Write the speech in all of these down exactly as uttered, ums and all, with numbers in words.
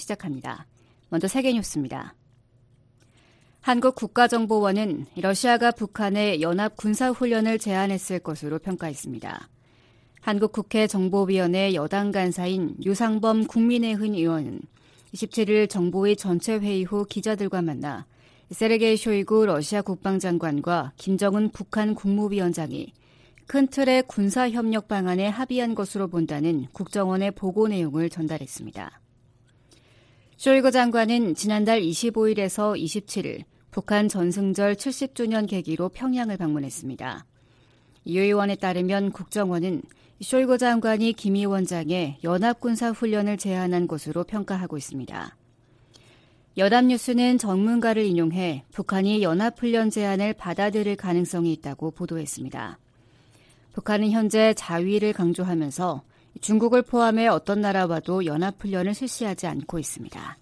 시작합니다. 먼저 세계 뉴스입니다. 한국 국가정보원은 러시아가 북한에 연합 군사훈련을 제안했을 것으로 평가했습니다. 한국 국회 정보위원회 여당 간사인 유상범 국민의힘 의원은 이십칠일 정보위 전체 회의 후 기자들과 만나 세르게이 쇼이구 러시아 국방장관과 김정은 북한 국무위원장이 큰 틀의 군사협력 방안에 합의한 것으로 본다는 국정원의 보고 내용을 전달했습니다. 쇼이구 장관은 지난달 이십오일에서 이십칠일 북한 전승절 칠십 주년 계기로 평양을 방문했습니다. 이 의원에 따르면 국정원은 쇼이구 장관이 김 위원장에 연합군사훈련을 제안한 것으로 평가하고 있습니다. 여담뉴스는 전문가를 인용해 북한이 연합훈련 제안을 받아들일 가능성이 있다고 보도했습니다. 북한은 현재 자위를 강조하면서 중국을 포함해 어떤 나라와도 연합훈련을 실시하지 않고 있습니다.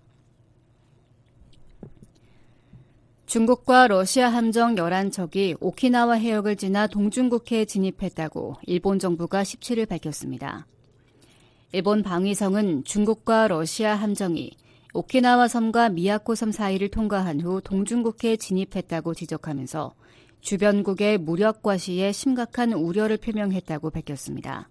중국과 러시아 함정 열한 척이 오키나와 해역을 지나 동중국해에 진입했다고 일본 정부가 십칠일 밝혔습니다. 일본 방위성은 중국과 러시아 함정이 오키나와 섬과 미야코 섬 사이를 통과한 후 동중국해에 진입했다고 지적하면서 주변국의 무력 과시에 심각한 우려를 표명했다고 밝혔습니다.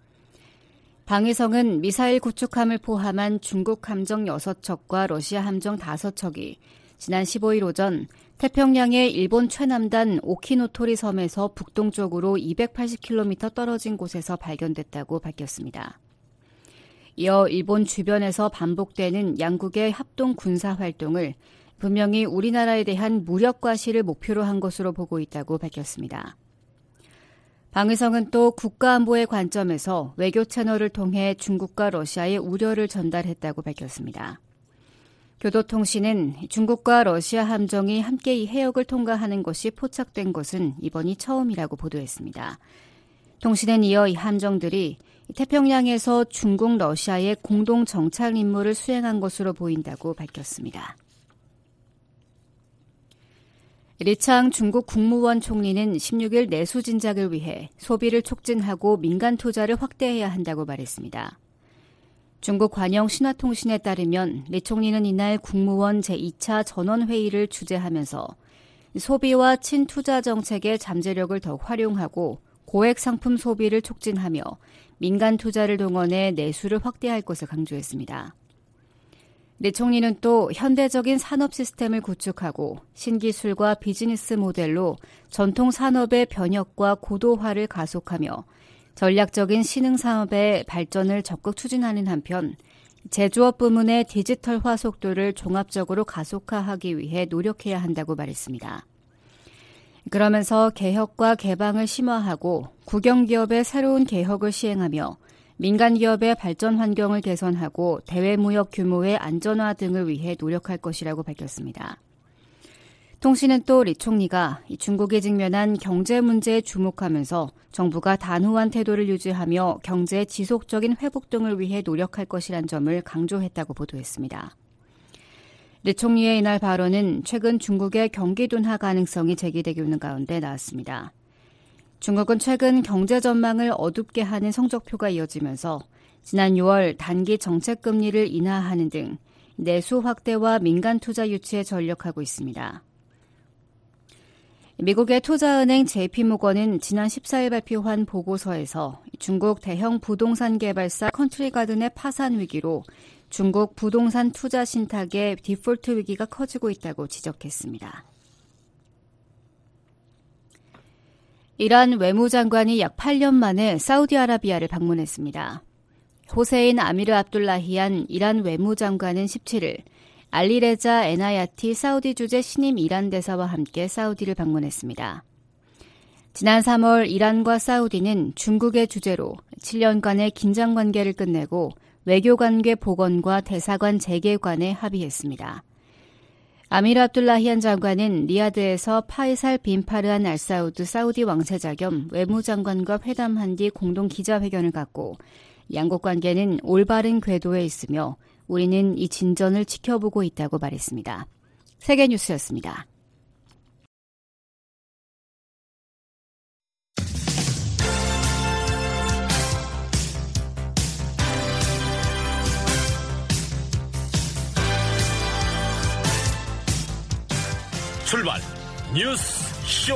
방위성은 미사일 구축함을 포함한 중국 함정 여섯 척과 러시아 함정 다섯 척이 지난 십오일 오전 태평양의 일본 최남단 오키노토리 섬에서 북동쪽으로 이백팔십 킬로미터 떨어진 곳에서 발견됐다고 밝혔습니다. 이어 일본 주변에서 반복되는 양국의 합동 군사 활동을 분명히 우리나라에 대한 무력 과시를 목표로 한 것으로 보고 있다고 밝혔습니다. 방위성은 또 국가안보의 관점에서 외교 채널을 통해 중국과 러시아의 우려를 전달했다고 밝혔습니다. 교도통신은 중국과 러시아 함정이 함께 이 해역을 통과하는 것이 포착된 것은 이번이 처음이라고 보도했습니다. 통신은 이어 이 함정들이 태평양에서 중국, 러시아의 공동 정찰 임무를 수행한 것으로 보인다고 밝혔습니다. 리창 중국 국무원 총리는 십육일 내수 진작을 위해 소비를 촉진하고 민간 투자를 확대해야 한다고 말했습니다. 중국 관영 신화통신에 따르면 리 총리는 이날 국무원 제이차 전원회의를 주재하면서 소비와 친투자 정책의 잠재력을 더욱 활용하고 고액 상품 소비를 촉진하며 민간 투자를 동원해 내수를 확대할 것을 강조했습니다. 리 총리는 또 현대적인 산업 시스템을 구축하고 신기술과 비즈니스 모델로 전통 산업의 변혁과 고도화를 가속하며 전략적인 신흥산업의 발전을 적극 추진하는 한편 제조업 부문의 디지털화 속도를 종합적으로 가속화하기 위해 노력해야 한다고 말했습니다. 그러면서 개혁과 개방을 심화하고 국영기업의 새로운 개혁을 시행하며 민간기업의 발전 환경을 개선하고 대외무역 규모의 안전화 등을 위해 노력할 것이라고 밝혔습니다. 통신은 또 리 총리가 중국이 직면한 경제 문제에 주목하면서 정부가 단호한 태도를 유지하며 경제의 지속적인 회복 등을 위해 노력할 것이란 점을 강조했다고 보도했습니다. 리 총리의 이날 발언은 최근 중국의 경기 둔화 가능성이 제기되고 있는 가운데 나왔습니다. 중국은 최근 경제 전망을 어둡게 하는 성적표가 이어지면서 지난 유월 단기 정책 금리를 인하하는 등 내수 확대와 민간 투자 유치에 전력하고 있습니다. 미국의 투자은행 제이피모건은 지난 십사일 발표한 보고서에서 중국 대형 부동산 개발사 컨트리가든의 파산 위기로 중국 부동산 투자 신탁의 디폴트 위기가 커지고 있다고 지적했습니다. 이란 외무장관이 약 팔 년 만에 사우디아라비아를 방문했습니다. 호세인 아미르 압둘라히안 이란 외무장관은 십칠일 알리레자 에나야티 사우디 주재 신임 이란 대사와 함께 사우디를 방문했습니다. 지난 삼월 이란과 사우디는 중국의 주재로 칠 년간의 긴장 관계를 끝내고 외교관계 복원과 대사관 재개관에 합의했습니다. 아미르 압둘라히안 장관은 리야드에서 파이살 빈 파르한 알사우드 사우디 왕세자 겸 외무장관과 회담한 뒤 공동 기자회견을 갖고 양국 관계는 올바른 궤도에 있으며 우리는 이 진전을 지켜보고 있다고 말했습니다. 세계뉴스였습니다. 출발 뉴스 쇼.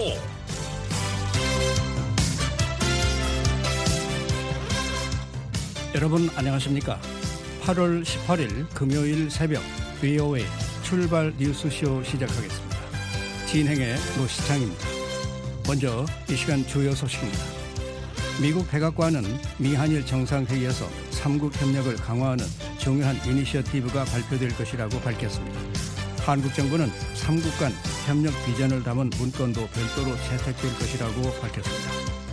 여러분 안녕하십니까? 팔월 십팔일 금요일 새벽 브이오에이 출발 뉴스쇼 시작하겠습니다. 진행의 노시창입니다. 먼저 이 시간 주요 소식입니다. 미국 백악관은 미한일 정상회의에서 삼국 협력을 강화하는 중요한 이니셔티브가 발표될 것이라고 밝혔습니다. 한국 정부는 삼국 간 협력 비전을 담은 문건도 별도로 채택될 것이라고 밝혔습니다.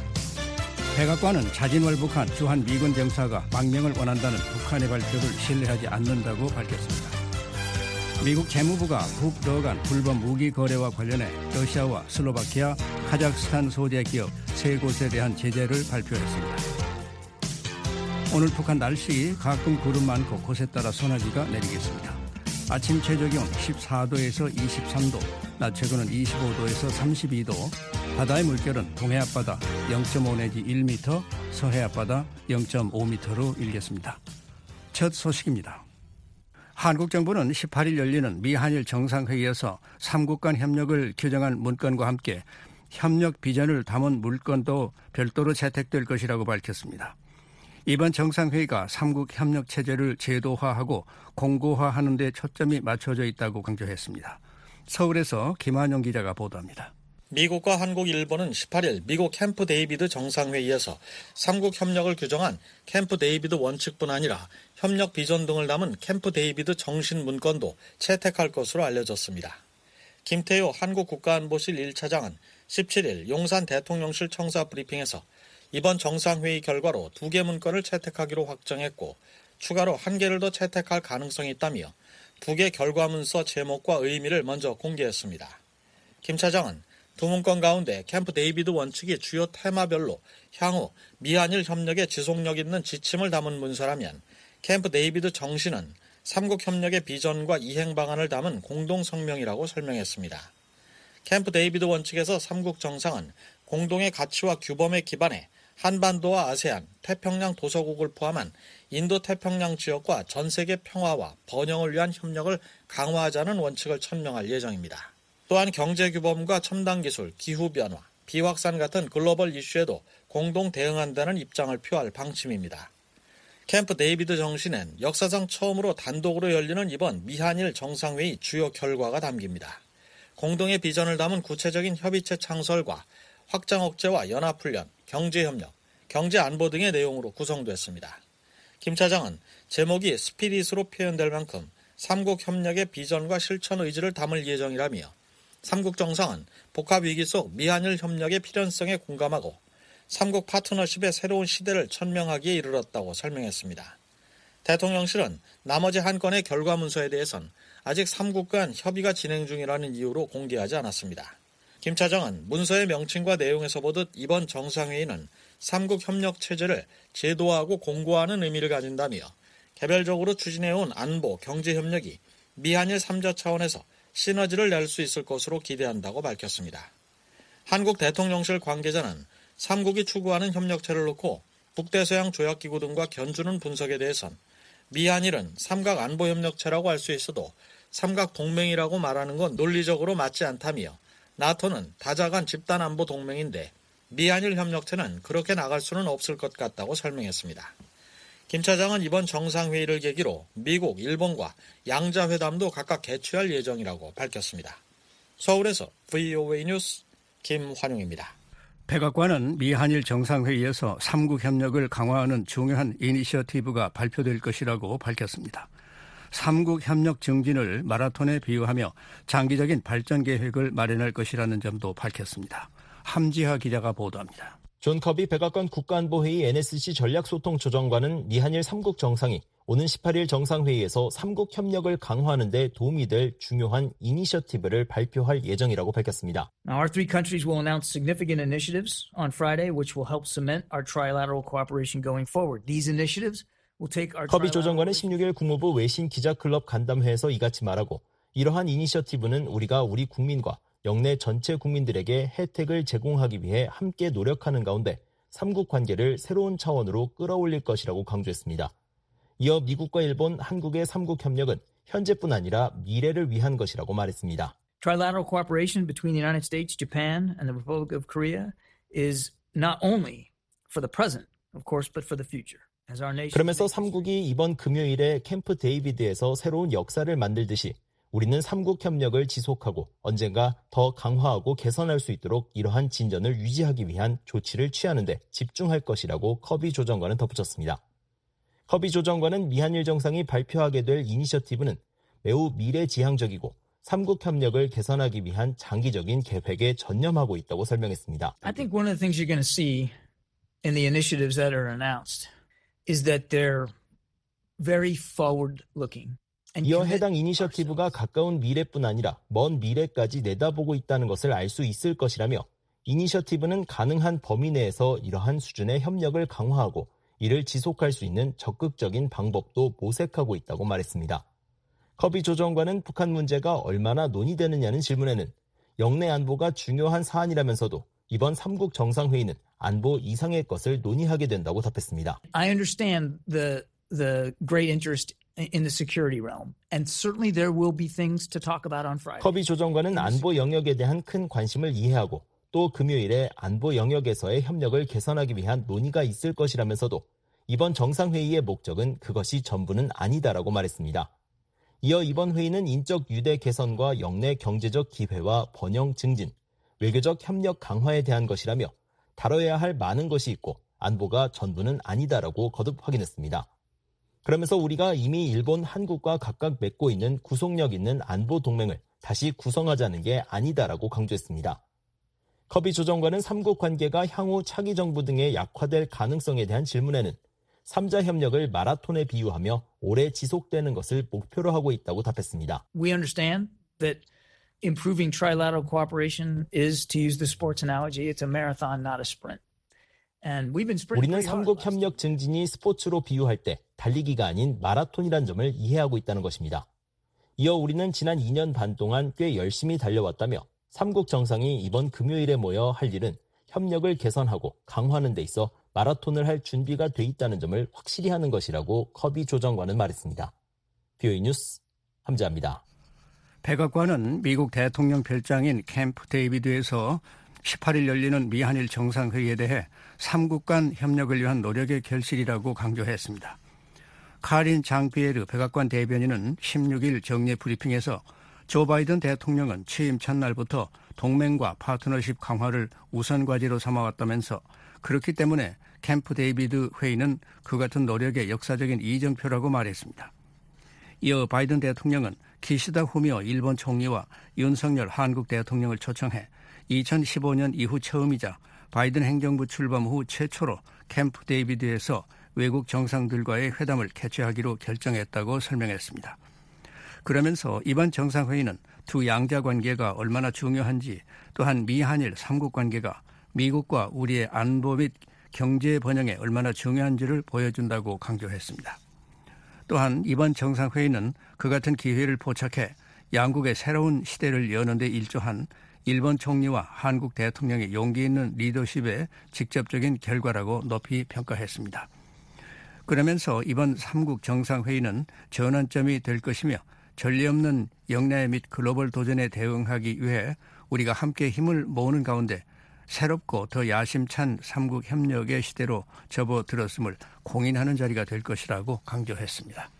백악관은 자진월북한 주한 미군 병사가 망명을 원한다는 북한의 발표를 신뢰하지 않는다고 밝혔습니다. 미국 재무부가 북러 간 불법 무기 거래와 관련해 러시아와 슬로바키아, 카자흐스탄 소재 기업 세 곳에 대한 제재를 발표했습니다. 오늘 북한 날씨 가끔 구름 많고 곳에 따라 소나기가 내리겠습니다. 아침 최저기온 십사도에서 이십삼도, 낮 최고는 이십오도에서 삼십이도, 바다의 물결은 동해 앞바다 영점오 내지 일 미터, 서해 앞바다 영점오 미터로 일겠습니다. 첫 소식입니다. 한국 정부는 십팔일 열리는 미한일 정상회의에서 삼국 간 협력을 규정한 문건과 함께 협력 비전을 담은 문건도 별도로 채택될 것이라고 밝혔습니다. 이번 정상회의가 삼국 협력 체제를 제도화하고 공고화하는 데 초점이 맞춰져 있다고 강조했습니다. 서울에서 김한용 기자가 보도합니다. 미국과 한국, 일본은 십팔일 미국 캠프 데이비드 정상회의에서 삼국 협력을 규정한 캠프 데이비드 원칙뿐 아니라 협력 비전 등을 담은 캠프 데이비드 정신 문건도 채택할 것으로 알려졌습니다. 김태효 한국 국가안보실 일 차장은 십칠일 용산 대통령실 청사 브리핑에서 이번 정상회의 결과로 두 개 문건을 채택하기로 확정했고 추가로 한 개를 더 채택할 가능성이 있다며 두 개 결과문서 제목과 의미를 먼저 공개했습니다. 김 차장은 두 문건 가운데 캠프 데이비드 원칙이 주요 테마별로 향후 미한일 협력에 지속력 있는 지침을 담은 문서라면 캠프 데이비드 정신은 삼국 협력의 비전과 이행 방안을 담은 공동성명이라고 설명했습니다. 캠프 데이비드 원칙에서 삼국 정상은 공동의 가치와 규범에 기반해 한반도와 아세안, 태평양 도서국을 포함한 인도태평양 지역과 전 세계 평화와 번영을 위한 협력을 강화하자는 원칙을 천명할 예정입니다. 또한 경제규범과 첨단기술, 기후변화, 비확산 같은 글로벌 이슈에도 공동 대응한다는 입장을 표할 방침입니다. 캠프 데이비드 정신엔 역사상 처음으로 단독으로 열리는 이번 미한일 정상회의 주요 결과가 담깁니다. 공동의 비전을 담은 구체적인 협의체 창설과 확장 억제와 연합훈련, 경제협력, 경제안보 등의 내용으로 구성됐습니다. 김 차장은 제목이 스피릿으로 표현될 만큼 삼국 협력의 비전과 실천 의지를 담을 예정이라며 삼국 정상은 복합위기 속 미한일 협력의 필연성에 공감하고 삼국 파트너십의 새로운 시대를 천명하기에 이르렀다고 설명했습니다. 대통령실은 나머지 한 건의 결과문서에 대해선 아직 삼국 간 협의가 진행 중이라는 이유로 공개하지 않았습니다. 김 차장은 문서의 명칭과 내용에서 보듯 이번 정상회의는 삼국 협력 체제를 제도화하고 공고화하는 의미를 가진다며 개별적으로 추진해온 안보, 경제협력이 미한일 삼자 차원에서 시너지를 낼 수 있을 것으로 기대한다고 밝혔습니다. 한국 대통령실 관계자는 삼국이 추구하는 협력체를 놓고 북대서양 조약기구 등과 견주는 분석에 대해선 미한일은 삼각 안보협력체라고 할 수 있어도 삼각 동맹이라고 말하는 건 논리적으로 맞지 않다며 나토는 다자간 집단안보 동맹인데 미한일 협력체는 그렇게 나갈 수는 없을 것 같다고 설명했습니다. 김 차장은 이번 정상회의를 계기로 미국, 일본과 양자회담도 각각 개최할 예정이라고 밝혔습니다. 서울에서 브이오에이 뉴스 김환용입니다. 백악관은 미한일 정상회의에서 삼국 협력을 강화하는 중요한 이니셔티브가 발표될 것이라고 밝혔습니다. 삼국 협력 증진을 마라톤에 비유하며 장기적인 발전 계획을 마련할 것이라는 점도 밝혔습니다. 함지하 기자가 보도합니다. 존 커비 백악관 국가안보회의 엔에스씨 전략소통조정관은 미한일 삼국 정상이 오는 십팔일 정상회의에서 삼국 협력을 강화하는 데 도움이 될 중요한 이니셔티브를 발표할 예정이라고 밝혔습니다. Now, our three countries will announce significant initiatives on Friday, which will help cement our trilateral cooperation going forward. These initiatives 커비 조정관은 십육일 국무부 외신 기자클럽 간담회에서 이같이 말하고 이러한 이니셔티브는 우리가 우리 국민과 영내 전체 국민들에게 혜택을 제공하기 위해 함께 노력하는 가운데 삼국 관계를 새로운 차원으로 끌어올릴 것이라고 강조했습니다. 이어 미국과 일본, 한국의 삼국 협력은 현재뿐 아니라 미래를 위한 것이라고 말했습니다. Trilateral cooperation between the United States, Japan, and the Republic of Korea is not only for the present, of course, but for the future. As our nation. 그러면서 삼국이 이번 금요일에 캠프 데이비드에서 새로운 역사를 만들듯이 우리는 삼국 협력을 지속하고 언젠가 더 강화하고 개선할 수 있도록 이러한 진전을 유지하기 위한 조치를 취하는 데 집중할 것이라고 커비 조정관은 덧붙였습니다. 커비 조정관은 미한일 정상이 발표하게 될 이니셔티브는 매우 미래지향적이고 삼국 협력을 개선하기 위한 장기적인 계획에 전념하고 있다고 설명했습니다. I think one of the things you're going to see in the initiatives that are announced is that they're very forward-looking. 이어 해당 이니셔티브가 가까운 미래뿐 아니라 먼 미래까지 내다보고 있다는 것을 알 수 있을 것이라며 이니셔티브는 가능한 범위 내에서 이러한 수준의 협력을 강화하고 이를 지속할 수 있는 적극적인 방법도 모색하고 있다고 말했습니다. 커비 조정관은 북한 문제가 얼마나 논의되느냐는 질문에는 영내 안보가 중요한 사안이라면서도 이번 삼국 정상회의는 안보 이상의 것을 논의하게 된다고 답했습니다. I understand the the great interest in the security realm, and certainly there will be things to talk about on Friday. 커비 조정관은 안보 영역에 대한 큰 관심을 이해하고 또 금요일에 안보 영역에서의 협력을 개선하기 위한 논의가 있을 것이라면서도 이번 정상회의의 목적은 그것이 전부는 아니다라고 말했습니다. 이어 이번 회의는 인적 유대 개선과 영내 경제적 기회와 번영 증진, 외교적 협력 강화에 대한 것이라며 다뤄야 할 많은 것이 있고 안보가 전부는 아니다라고 거듭 확인했습니다. 그러면서 우리가 이미 일본, 한국과 각각 맺고 있는 구속력 있는 안보 동맹을 다시 구성하자는 게 아니다라고 강조했습니다. 커비 조정관은 삼국 관계가 향후 차기 정부 등에 약화될 가능성에 대한 질문에는 삼자 협력을 마라톤에 비유하며 오래 지속되는 것을 목표로 하고 있다고 답했습니다. We understand that improving trilateral cooperation is, to use the sports analogy, it's a marathon, not a sprint. And we've been sprinting. 우리는 삼국 협력 증진이 스포츠로 비유할 때 달리기가 아닌 마라톤이란 점을 이해하고 있다는 것입니다. 이어 우리는 지난 이 년 반 동안 꽤 열심히 달려왔다며 삼국 정상이 이번 금요일에 모여 할 일은 협력을 개선하고 강화하는 데 있어 마라톤을 할 준비가 돼 있다는 점을 확실히 하는 것이라고 커비 조정관은 말했습니다. 비오이 뉴스 함재합니다. 백악관은 미국 대통령 별장인 캠프 데이비드에서 십팔 일 열리는 미한일 정상회의에 대해 삼국 간 협력을 위한 노력의 결실이라고 강조했습니다. 카린 장피에르 백악관 대변인은 십육 일 정례 브리핑에서 조 바이든 대통령은 취임 첫날부터 동맹과 파트너십 강화를 우선 과제로 삼아왔다면서 그렇기 때문에 캠프 데이비드 회의는 그 같은 노력의 역사적인 이정표라고 말했습니다. 이어 바이든 대통령은 기시다 후미오 일본 총리와 윤석열 한국 대통령을 초청해 이천십오 년 이후 처음이자 바이든 행정부 출범 후 최초로 캠프 데이비드에서 외국 정상들과의 회담을 개최하기로 결정했다고 설명했습니다. 그러면서 이번 정상회의는 두 양자 관계가 얼마나 중요한지 또한 미한일 삼국 관계가 미국과 우리의 안보 및 경제 번영에 얼마나 중요한지를 보여준다고 강조했습니다. 또한 이번 정상회의는 그 같은 기회를 포착해 양국의 새로운 시대를 여는 데 일조한 일본 총리와 한국 대통령의 용기 있는 리더십의 직접적인 결과라고 높이 평가했습니다. 그러면서 이번 삼국 정상회의는 전환점이 될 것이며 전례 없는 영내 및 글로벌 도전에 대응하기 위해 우리가 함께 힘을 모으는 가운데 새롭고 더 야심찬 삼국 협력의 시대로 접어들었음을 공인하는 자리가 될 것이라고 강조했습니다.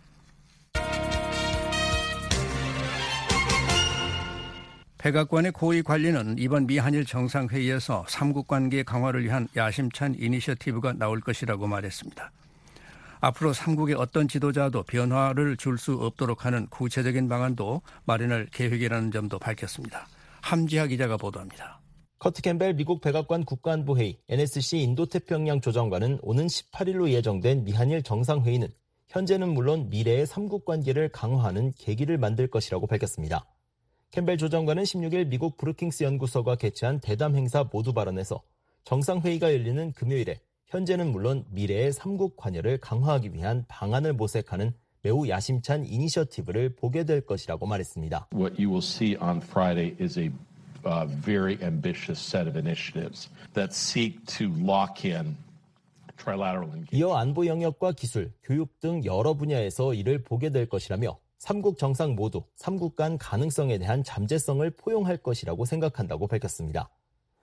백악관의 고위 관리는 이번 미한일 정상회의에서 삼국 관계 강화를 위한 야심찬 이니셔티브가 나올 것이라고 말했습니다. 앞으로 삼국의 어떤 지도자도 변화를 줄 수 없도록 하는 구체적인 방안도 마련할 계획이라는 점도 밝혔습니다. 함지하 기자가 보도합니다. 커트 캠벨 미국 백악관 국가안보회의 엔에스씨 인도태평양 조정관은 오는 십팔 일로 예정된 미한일 정상회의는 현재는 물론 미래의 삼국 관계를 강화하는 계기를 만들 것이라고 밝혔습니다. 캠벨 조정관은 십육 일 미국 브루킹스 연구소가 개최한 대담 행사 모두 발언에서 정상회의가 열리는 금요일에 현재는 물론 미래의 삼국 관여를 강화하기 위한 방안을 모색하는 매우 야심찬 이니셔티브를 보게 될 것이라고 말했습니다. What you will see on Friday is a uh, very ambitious set of initiatives that seek to lock in trilateral engagement. 이어 안보 영역과 기술, 교육 등 여러 분야에서 이를 보게 될 것이라며 삼국 정상 모두 삼국 간 가능성에 대한 잠재성을 포용할 것이라고 생각한다고 밝혔습니다.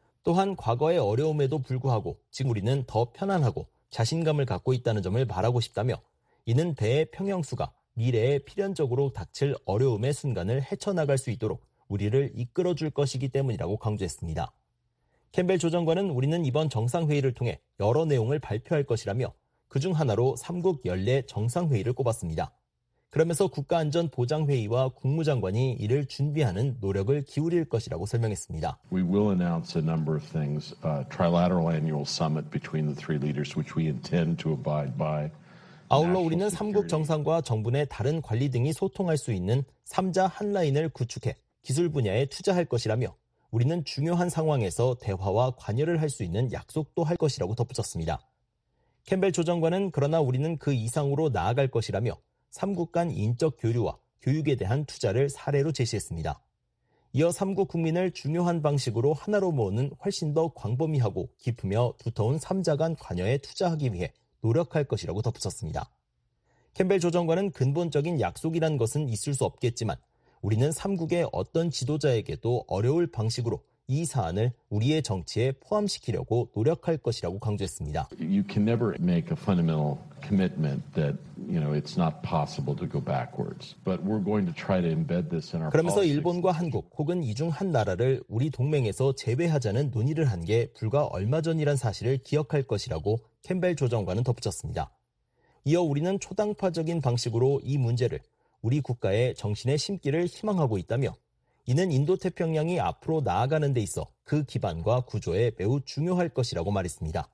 또한 과거의 어려움에도 불구하고 지금 우리는 더 편안하고 자신감을 갖고 있다는 점을 말하고 싶다며 이는 대평형수가 미래에 필연적으로 닥칠 어려움의 순간을 헤쳐나갈 수 있도록 우리를 이끌어줄 것이기 때문이라고 강조했습니다. 캠벨 조정관은 우리는 이번 정상회의를 통해 여러 내용을 발표할 것이라며 그중 하나로 삼국 연례 정상회의를 꼽았습니다. 그러면서 국가안전보장회의와 국무장관이 이를 준비하는 노력을 기울일 것이라고 설명했습니다. We will announce a number of things, uh, trilateral annual summit between the three leaders, which we intend to abide by. 아울러 우리는 삼국 정상과 정부 내 다른 관리 등이 소통할 수 있는 삼자 한라인을 구축해 기술 분야에 투자할 것이라며 우리는 중요한 상황에서 대화와 관여를 할 수 있는 약속도 할 것이라고 덧붙였습니다. 캠벨 조정관은 그러나 우리는 그 이상으로 나아갈 것이라며 삼국 간 인적 교류와 교육에 대한 투자를 사례로 제시했습니다. 이어 삼국 국민을 중요한 방식으로 하나로 모으는 훨씬 더 광범위하고 깊으며 두터운 삼자 간 관여에 투자하기 위해 노력할 것이라고 덧붙였습니다. 캠벨 조정관은 근본적인 약속이란 것은 있을 수 없겠지만 우리는 삼국의 어떤 지도자에게도 어려울 방식으로 이 사안을 우리의 정치에 포함시키려고 노력할 것이라고 강조했습니다. You can never make a fundamental commitment that, you know, it's not possible to go backwards. But we're going to try to embed this in our 그러면서 politics. 일본과 한국 혹은 이 중 한 나라를 우리 동맹에서 제외하자는 논의를 한 게 불과 얼마 전이란 사실을 기억할 것이라고 캠벨 조정관은 덧붙였습니다. 이어 우리는 초당파적인 방식으로 이 문제를 우리 국가의 정신에 심기를 희망하고 있다며 이는 인도태평양이 앞으로 나아가는 데 있어 그 기반과 구조에 매우 중요할 것이라고 말했습니다.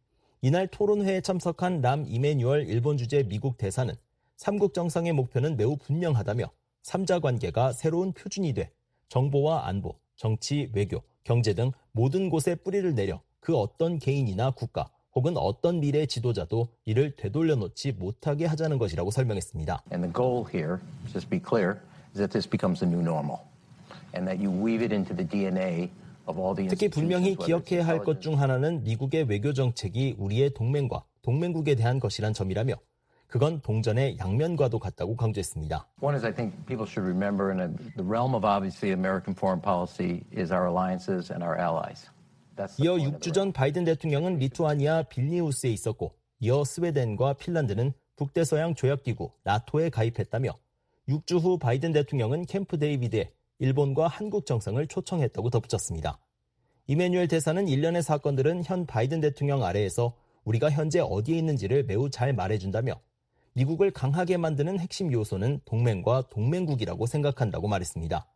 이날 토론회에 참석한 람 이메뉴얼 일본 주재 미국 대사는 삼국 정상의 목표는 매우 분명하다며 삼자 관계가 새로운 표준이 돼 정보와 안보, 정치, 외교, 경제 등 모든 곳에 뿌리를 내려 그 어떤 개인이나 국가 혹은 어떤 미래 지도자도 이를 되돌려 놓지 못하게 하자는 것이라고 설명했습니다. And the goal here, just be clear, is that this becomes a new normal. And that you weave it into the 디 엔 에이 of all the 특히 분명히 institutions, 기억해야 할 것 중 하나는 미국의 외교 정책이 우리의 동맹과 동맹국에 대한 것이란 점이라며 그건 동전의 양면과도 같다고 강조했습니다. One is I think people should remember in a, the realm of obviously American foreign policy is our alliances and our allies. 이어 육 주 전 바이든 대통령은 리투아니아 빌니우스에 있었고 이어 스웨덴과 핀란드는 북대서양 조약기구 나토에 가입했다며 육 주 후 바이든 대통령은 캠프 데이비드에 일본과 한국 정상을 초청했다고 덧붙였습니다. 이메뉴엘 대사는 일련의 사건들은 현 바이든 대통령 아래에서 우리가 현재 어디에 있는지를 매우 잘 말해준다며 미국을 강하게 만드는 핵심 요소는 동맹과 동맹국이라고 생각한다고 말했습니다.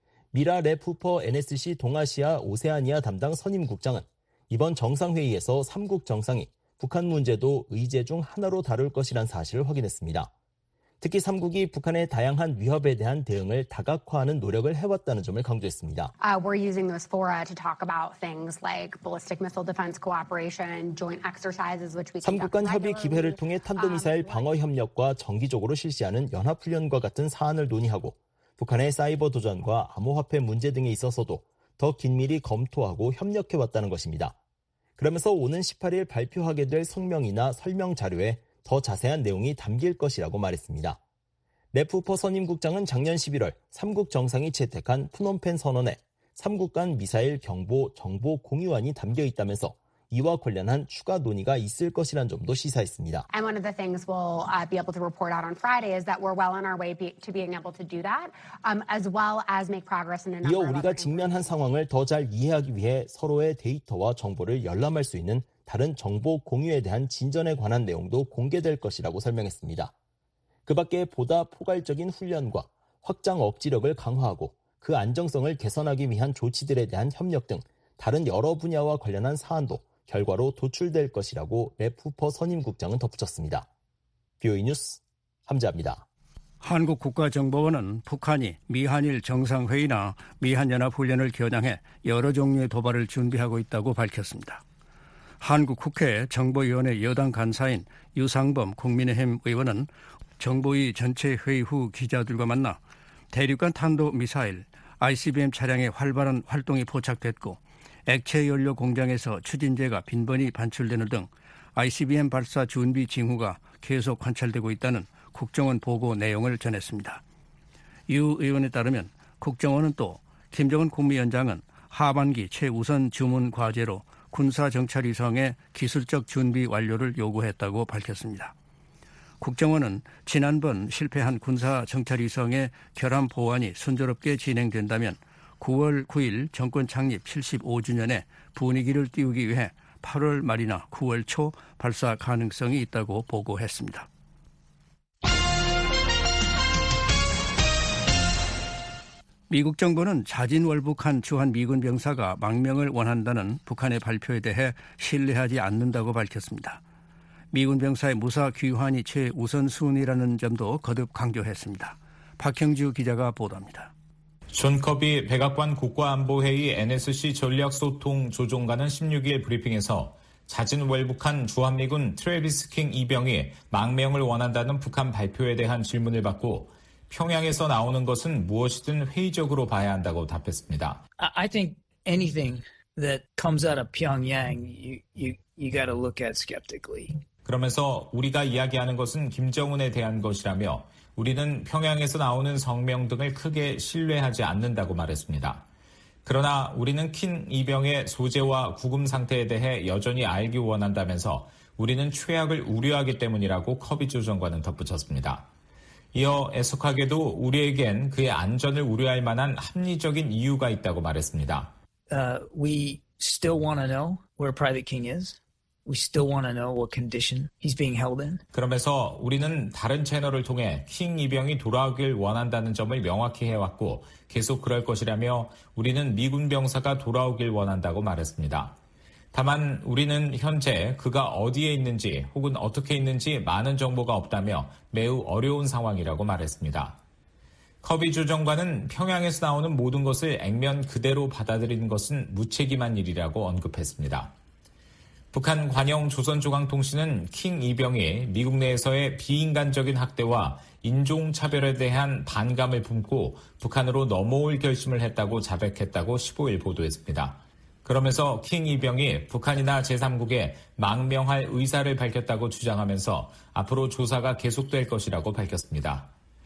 미라 레푸퍼 엔에스씨 동아시아 오세아니아 담당 선임국장은 이번 정상회의에서 삼국 정상이 북한 문제도 의제 중 하나로 다룰 것이란 사실을 확인했습니다. 특히 삼국이 북한의 다양한 위협에 대한 대응을 다각화하는 노력을 해왔다는 점을 강조했습니다. Uh, we're using those fora to talk about things like ballistic missile defense cooperation, joint exercises which we 삼국 간 협의 기회를 통해 탄도미사일 방어 협력과 정기적으로 실시하는 연합훈련과 같은 사안을 논의하고 북한의 사이버 도전과 암호화폐 문제 등에 있어서도 더 긴밀히 검토하고 협력해왔다는 것입니다. 그러면서 오는 십팔 일 발표하게 될 성명이나 설명 자료에 더 자세한 내용이 담길 것이라고 말했습니다. 레푸퍼 선임국장은 작년 십일월 삼국 정상이 채택한 푸놈펜 선언에 삼국 간 미사일 경보 정보 공유안이 담겨 있다면서 이와 관련한 추가 논의가 있을 것이란 점도 시사했습니다. And one of the things we'll uh, be able to report out on Friday is that we're well on our way be, to being able to do that, um, as well as make progress in a number 이어 of 우리가 other 직면한 상황을 더 잘 이해하기 위해 서로의 데이터와 정보를 열람할 수 있는 다른 정보 공유에 대한 진전에 관한 내용도 공개될 것이라고 설명했습니다. 그 밖에 보다 포괄적인 훈련과 확장 억지력을 강화하고 그 안정성을 개선하기 위한 조치들에 대한 협력 등 다른 여러 분야와 관련한 사안도 결과로 도출될 것이라고 레푸퍼 선임국장은 덧붙였습니다. 비오이 뉴스 함재합니다. 한국 국가정보원은 북한이 미한일 정상회의나 미한연합훈련을 겨냥해 여러 종류의 도발을 준비하고 있다고 밝혔습니다. 한국 국회 정보위원회 여당 간사인 유상범 국민의힘 의원은 정보위 전체 회의 후 기자들과 만나 대륙간 탄도미사일 아이씨비엠 차량의 활발한 활동이 포착됐고 액체연료 공장에서 추진제가 빈번히 반출되는 등 아이씨비엠 발사 준비 징후가 계속 관찰되고 있다는 국정원 보고 내용을 전했습니다. 유 의원에 따르면 국정원은 또 김정은 국무위원장은 하반기 최우선 주문 과제로 군사정찰위성의 기술적 준비 완료를 요구했다고 밝혔습니다. 국정원은 지난번 실패한 군사정찰위성의 결함 보완이 순조롭게 진행된다면 구월 구일 정권 창립 칠십오 주년에 분위기를 띄우기 위해 팔월 말이나 구월 초 발사 가능성이 있다고 보고했습니다. 미국 정부는 자진월북한 주한 미군 병사가 망명을 원한다는 북한의 발표에 대해 신뢰하지 않는다고 밝혔습니다. 미군 병사의 무사 귀환이 최우선순위라는 점도 거듭 강조했습니다. 박형주 기자가 보도합니다. 존 커비 백악관 국가안보회의 엔에스씨 전략소통조종관은 십육일 브리핑에서 자진월북한 주한미군 트래비스 킹 이병이 망명을 원한다는 북한 발표에 대한 질문을 받고 평양에서 나오는 것은 무엇이든 회의적으로 봐야 한다고 답했습니다. I think anything that comes out of Pyongyang, you you you got to look at skeptically. 그러면서 우리가 이야기하는 것은 김정은에 대한 것이라며 우리는 평양에서 나오는 성명 등을 크게 신뢰하지 않는다고 말했습니다. 그러나 우리는 킹 이병의 소재와 구금 상태에 대해 여전히 알기 원한다면서 우리는 최악을 우려하기 때문이라고 커비 조정관은 덧붙였습니다. 이어 애석하게도 우리에겐 그의 안전을 우려할 만한 합리적인 이유가 있다고 말했습니다. Uh, we still want to know where Private King is. We still want to know what condition he's being held in. 그러면서 우리는 다른 채널을 통해 킹 이병이 돌아오길 원한다는 점을 명확히 해왔고 계속 그럴 것이라며 우리는 미군 병사가 돌아오길 원한다고 말했습니다. 다만 우리는 현재 그가 어디에 있는지 혹은 어떻게 있는지 많은 정보가 없다며 매우 어려운 상황이라고 말했습니다. 커비 조정관은 평양에서 나오는 모든 것을 액면 그대로 받아들이는 것은 무책임한 일이라고 언급했습니다. 북한 관영 조선중앙통신은 킹 이병이 미국 내에서의 비인간적인 학대와 인종차별에 대한 반감을 품고 북한으로 넘어올 결심을 했다고 자백했다고 십오일 보도했습니다. 그러면서 킹 이병이 북한이나 제삼국에 망명할 의사를 밝혔다고 주장하면서 앞으로 조사가 계속될 것이라고 밝혔습니다.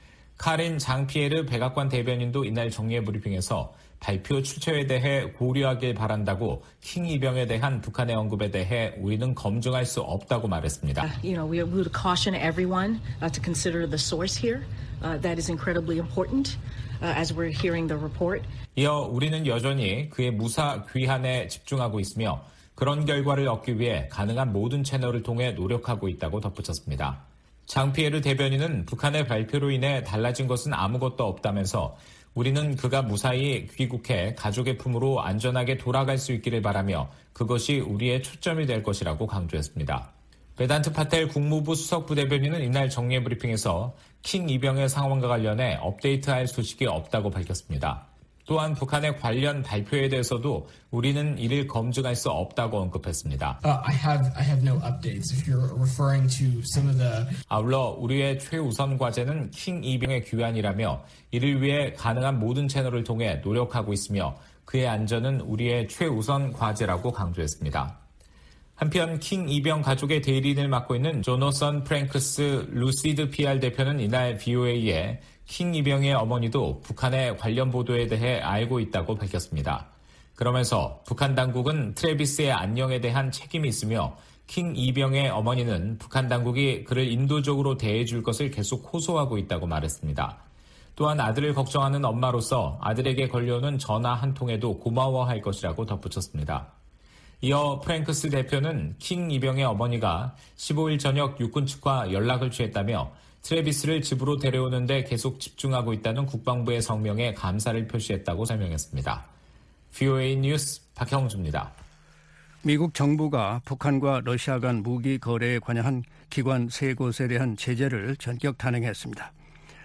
카린 장피에르 백악관 대변인도 이날 정례 브리핑에서 발표 출처에 대해 고려하길 바란다고 킹 이병에 대한 북한의 언급에 대해 우리는 검증할 수 없다고 말했습니다. Uh, you know, we would caution everyone uh, to consider the source here. Uh, that is incredibly important uh, as we're hearing the report. 이어 우리는 여전히 그의 무사 귀환에 집중하고 있으며 그런 결과를 얻기 위해 가능한 모든 채널을 통해 노력하고 있다고 덧붙였습니다. 장피에르 대변인은 북한의 발표로 인해 달라진 것은 아무것도 없다면서 우리는 그가 무사히 귀국해 가족의 품으로 안전하게 돌아갈 수 있기를 바라며 그것이 우리의 초점이 될 것이라고 강조했습니다. 베단트 파텔 국무부 수석 부대변인은 이날 정례 브리핑에서 킹 이병의 상황과 관련해 업데이트할 소식이 없다고 밝혔습니다. 또한 북한의 관련 발표에 대해서도 우리는 이를 검증할 수 없다고 언급했습니다. Uh, I have, I have no updates. If you're referring to some of the... 아울러 우리의 최우선 과제는 킹 이병의 귀환이라며 이를 위해 가능한 모든 채널을 통해 노력하고 있으며 그의 안전은 우리의 최우선 과제라고 강조했습니다. 한편 킹 이병 가족의 대리인을 맡고 있는 조너선 프랭크스 루시드 피알 대표는 이날 브이오에이에 킹 이병의 어머니도 북한의 관련 보도에 대해 알고 있다고 밝혔습니다. 그러면서 북한 당국은 트래비스의 안녕에 대한 책임이 있으며 킹 이병의 어머니는 북한 당국이 그를 인도적으로 대해줄 것을 계속 호소하고 있다고 말했습니다. 또한 아들을 걱정하는 엄마로서 아들에게 걸려오는 전화 한 통에도 고마워할 것이라고 덧붙였습니다. 이어 프랭크스 대표는 킹 이병의 어머니가 십오일 저녁 육군 측과 연락을 취했다며 트래비스를 집으로 데려오는 데 계속 집중하고 있다는 국방부의 성명에 감사를 표시했다고 설명했습니다. 브이오에이 뉴스 박형주입니다. 미국 정부가 북한과 러시아 간 무기 거래에 관여한 기관 세 곳에 대한 제재를 전격 단행했습니다.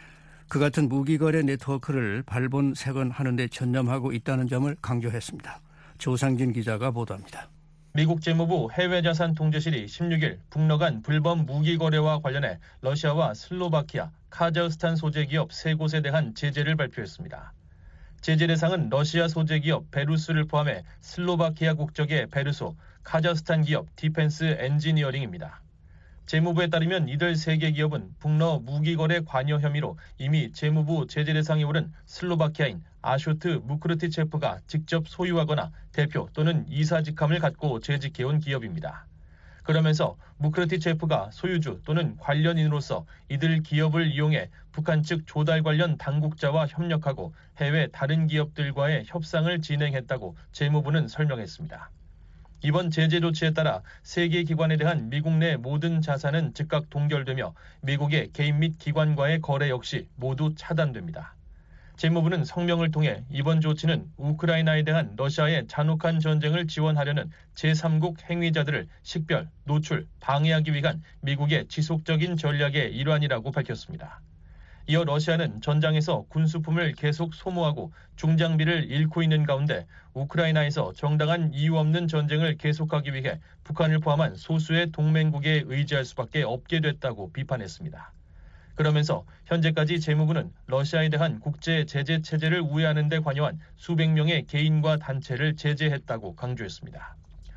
그 같은 무기 거래 네트워크를 발본색원하는 데 전념하고 있다는 점을 강조했습니다. 조상진 기자가 보도합니다. 미국 재무부 해외자산통제실이 십육일 북러 간 불법 무기 거래와 관련해 러시아와 슬로바키아, 카자흐스탄 소재 기업 세 곳에 대한 제재를 발표했습니다. 제재 대상은 러시아 소재 기업 베루스를 포함해 슬로바키아 국적의 베르소, 카자흐스탄 기업 디펜스 엔지니어링입니다. 재무부에 따르면 이들 세 개 기업은 북러 무기거래 관여 혐의로 이미 재무부 제재 대상에 오른 슬로바키아인 아쇼트 무크르티체프가 직접 소유하거나 대표 또는 이사 직함을 갖고 재직해온 기업입니다. 그러면서 무크르티체프가 소유주 또는 관련인으로서 이들 기업을 이용해 북한 측 조달 관련 당국자와 협력하고 해외 다른 기업들과의 협상을 진행했다고 재무부는 설명했습니다. 이번 제재 조치에 따라 세 개 기관에 대한 미국 내 모든 자산은 즉각 동결되며 미국의 개인 및 기관과의 거래 역시 모두 차단됩니다. 재무부는 성명을 통해 이번 조치는 우크라이나에 대한 러시아의 잔혹한 전쟁을 지원하려는 제삼국 행위자들을 식별, 노출, 방해하기 위한 미국의 지속적인 전략의 일환이라고 밝혔습니다. 이어 러시아는 전장에서 군수품을 계속 소모하고 중장비를 잃고 있는 가운데 우크라이나에서 정당한 이유 없는 전쟁을 계속하기 위해 북한을 포함한 소수의 동맹국에 의지할 수밖에 없게 됐다고 비판했습니다. 그러면서 현재까지 재무부는 러시아에 대한 국제 제재 체제를 우회하는 데 관여한 수백 명의 개인과 단체를 제재했다고 강조했습니다.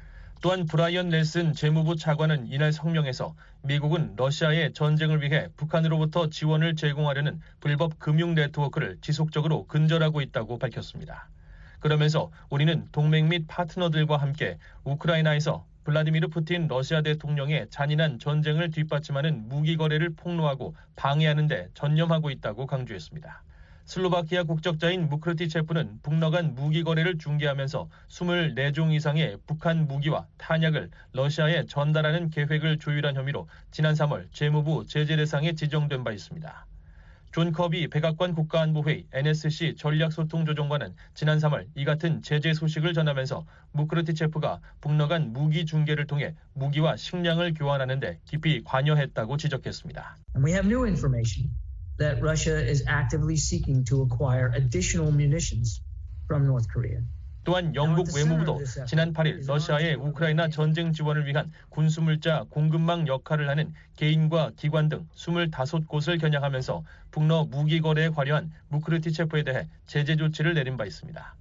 또한 브라이언 넬슨 재무부 차관은 이날 성명에서 미국은 러시아의 전쟁을 위해 북한으로부터 지원을 제공하려는 불법 금융 네트워크를 지속적으로 근절하고 있다고 밝혔습니다. 그러면서 우리는 동맹 및 파트너들과 함께 우크라이나에서 블라디미르 푸틴 러시아 대통령의 잔인한 전쟁을 뒷받침하는 무기 거래를 폭로하고 방해하는 데 전념하고 있다고 강조했습니다. 슬로바키아 국적자인 무크르티체프는 북러 간 무기 거래를 중개하면서 이십사 종 이상의 북한 무기와 탄약을 러시아에 전달하는 계획을 조율한 혐의로 지난 삼월 재무부 제재 대상에 지정된 바 있습니다. 존 커비 백악관 국가안보회의 엔에스씨 전략소통조정관은 지난 삼월 이 같은 제재 소식을 전하면서 무크르티체프가 북러 간 무기 중개를 통해 무기와 식량을 교환하는 데 깊이 관여했다고 지적했습니다. And we have new information that Russia is actively seeking to acquire additional munitions from North Korea. 또한 영국 외무부도 지난 팔 일 러시아의 우크라이나 전쟁 지원을 위한 군수물자 공급망 역할을 하는 개인과 기관 등 이십오 곳을 겨냥하면서 북러 무기 거래에 관여한 무크르티체프에 대해 제재 조치를 내린 바 있습니다.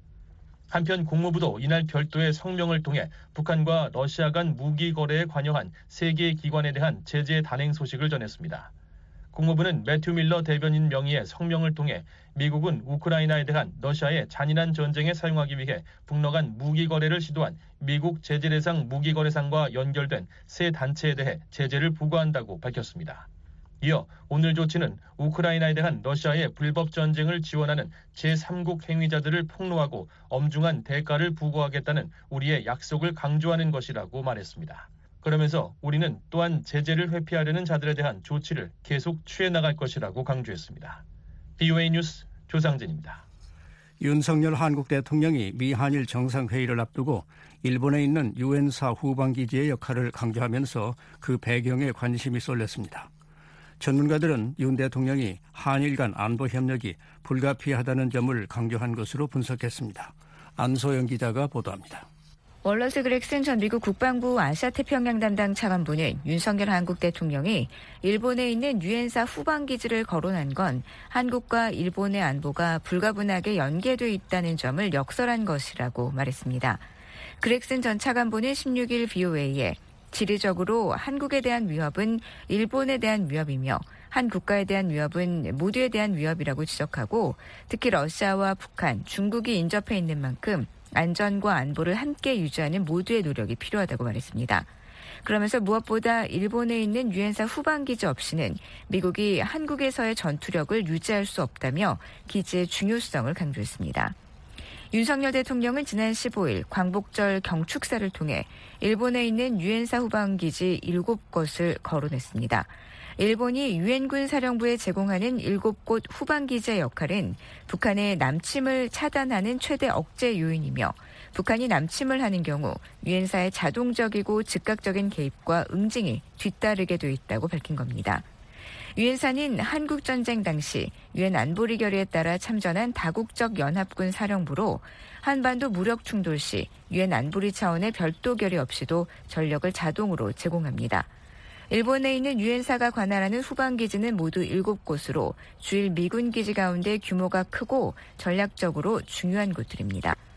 한편 국무부도 이날 별도의 성명을 통해 북한과 러시아 간 무기 거래에 관여한 세 개 기관에 대한 제재 단행 소식을 전했습니다. 국무부는 매튜 밀러 대변인 명의의 성명을 통해 미국은 우크라이나에 대한 러시아의 잔인한 전쟁에 사용하기 위해 북러 간 무기 거래를 시도한 미국 제재 대상 무기 거래상과 연결된 세 단체에 대해 제재를 부과한다고 밝혔습니다. 이어 오늘 조치는 우크라이나에 대한 러시아의 불법 전쟁을 지원하는 제삼국 행위자들을 폭로하고 엄중한 대가를 부과하겠다는 우리의 약속을 강조하는 것이라고 말했습니다. 그러면서 우리는 또한 제재를 회피하려는 자들에 대한 조치를 계속 취해 나갈 것이라고 강조했습니다. 비오에이 뉴스 조상진입니다. 윤석열 한국 대통령이 미한일 정상회의를 앞두고 일본에 있는 유엔사 후방기지의 역할을 강조하면서 그 배경에 관심이 쏠렸습니다. 전문가들은 윤 대통령이 한일 간 안보 협력이 불가피하다는 점을 강조한 것으로 분석했습니다. 안소영 기자가 보도합니다. 월러스 그렉슨 전 미국 국방부 아시아태평양 담당 차관보는 윤석열 한국 대통령이 일본에 있는 유엔사 후방기지를 거론한 건 한국과 일본의 안보가 불가분하게 연계돼 있다는 점을 역설한 것이라고 말했습니다. 그렉슨 전 차관보는 십육 일 비오에이에 지리적으로 한국에 대한 위협은 일본에 대한 위협이며 한 국가에 대한 위협은 모두에 대한 위협이라고 지적하고 특히 러시아와 북한, 중국이 인접해 있는 만큼 안전과 안보를 함께 유지하는 모두의 노력이 필요하다고 말했습니다. 그러면서 무엇보다 일본에 있는 유엔사 후방기지 없이는 미국이 한국에서의 전투력을 유지할 수 없다며 기지의 중요성을 강조했습니다. 윤석열 대통령은 지난 십오 일 광복절 경축사를 통해 일본에 있는 유엔사 후방기지 일곱 곳을 거론했습니다. 일본이 유엔군 사령부에 제공하는 일곱 곳 후방기지의 역할은 북한의 남침을 차단하는 최대 억제 요인이며 북한이 남침을 하는 경우 유엔사의 자동적이고 즉각적인 개입과 응징이 뒤따르게 돼 있다고 밝힌 겁니다. 유엔사는 한국전쟁 당시 유엔 안보리 결의에 따라 참전한 다국적 연합군 사령부로 한반도 무력 충돌 시 유엔 안보리 차원의 별도 결의 없이도 전력을 자동으로 제공합니다. 일본에 있는 유엔사가 관할하는 후방기지는 모두 일곱 곳으로 주일 미군 기지 가운데 규모가 크고 전략적으로 중요한 곳들입니다.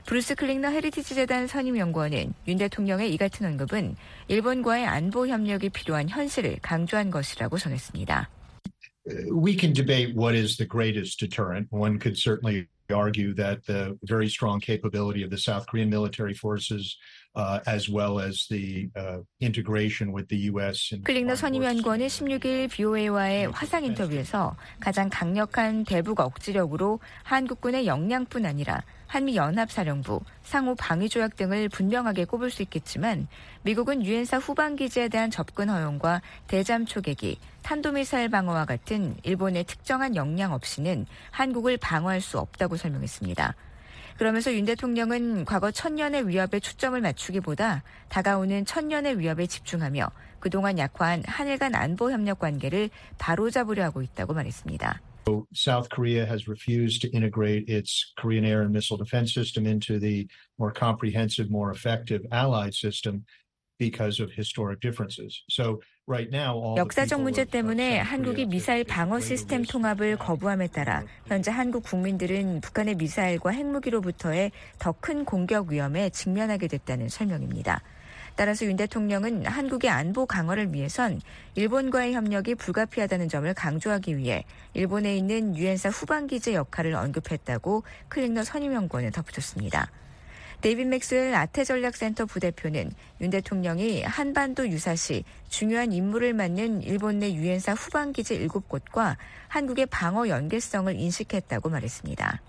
브루스 클링너 헤리티지 재단 선임연구원은 윤 대통령의 이 같은 언급은 일본과의 안보 협력이 필요한 현실을 강조한 것이라고 전했습니다. We can debate what is the greatest deterrent. One could certainly argue that the very strong capability of the South Korean military forces uh, as well as the uh, integration with the U S. 클링너 선임연구원은 십육 일 비오에이와의 화상 인터뷰에서 가장 강력한 대북 억지력으로 한국군의 역량뿐 아니라 한미연합사령부, 상호 방위조약 등을 분명하게 꼽을 수 있겠지만 미국은 유엔사 후방기지에 대한 접근 허용과 대잠 초계기, 탄도미사일 방어와 같은 일본의 특정한 역량 없이는 한국을 방어할 수 없다고 설명했습니다. 그러면서 윤 대통령은 과거 천년의 위협에 초점을 맞추기보다 다가오는 천년의 위협에 집중하며 그동안 약화한 한일 간 안보 협력 관계를 바로잡으려 하고 있다고 말했습니다. South Korea has refused to integrate its Korean air and missile defense system into the more comprehensive, more effective allied system because of historic differences. So right now all 역사적 문제 때문에 한국이 미사일 방어 시스템 통합을 거부함에 따라 현재 한국 국민들은 북한의 미사일과 핵무기로부터의 더 큰 공격 위험에 직면하게 됐다는 설명입니다. 따라서 윤 대통령은 한국의 안보 강화를 위해선 일본과의 협력이 불가피하다는 점을 강조하기 위해 일본에 있는 유엔사 후방기지 역할을 언급했다고 클링너 선임연구원은 덧붙였습니다. 데이빗 맥스웰 아태전략센터 부대표는 윤 대통령이 한반도 유사시 중요한 임무를 맡는 일본 내 유엔사 후방기지 일곱 곳과 한국의 방어 연계성을 인식했다고 말했습니다.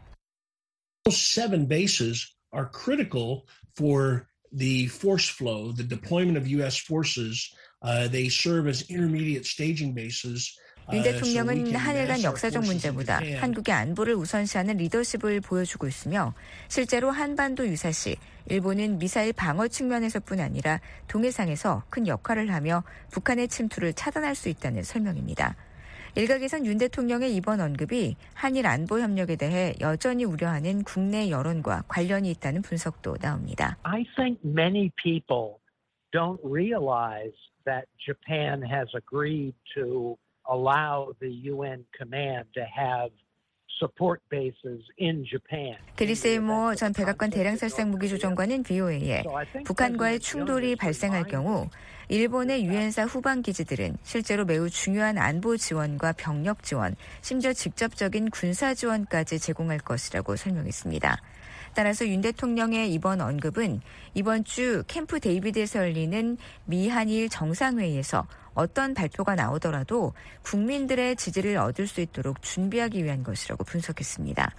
Seven bases are critical for the force flow, the deployment of U S forces. Uh, they serve as intermediate staging bases. 윤 대통령은 한일 간 역사적 문제보다 한국의 안보를 우선시하는 리더십을 보여주고 있으며 실제로 한반도 유사시 일본은 미사일 방어 측면에서뿐 아니라 동해상에서 큰 역할을 하며 북한의 침투를 차단할 수 있다는 설명입니다. 일각에선 윤 대통령의 이번 언급이 한일 안보 협력에 대해 여전히 우려하는 국내 여론과 관련이 있다는 분석도 나옵니다. I think many people don't realize that Japan has agreed to allow the 유엔 command to have support bases in Japan. 게리 세이모 전 백악관 대량살상 무기조정관은 비오에이에 북한과의 충돌이 발생할 경우 일본의 유엔사 후방 기지들은 실제로 매우 중요한 안보 지원과 병력 지원, 심지어 직접적인 군사 지원까지 제공할 것이라고 설명했습니다. 따라서 윤 대통령의 이번 언급은 이번 주 캠프 데이비드에서 열리는 미한일 정상회의에서 어떤 발표가 나오더라도 국민들의 지지를 얻을 수 있도록 준비하기 위한 것이라고 분석했습니다.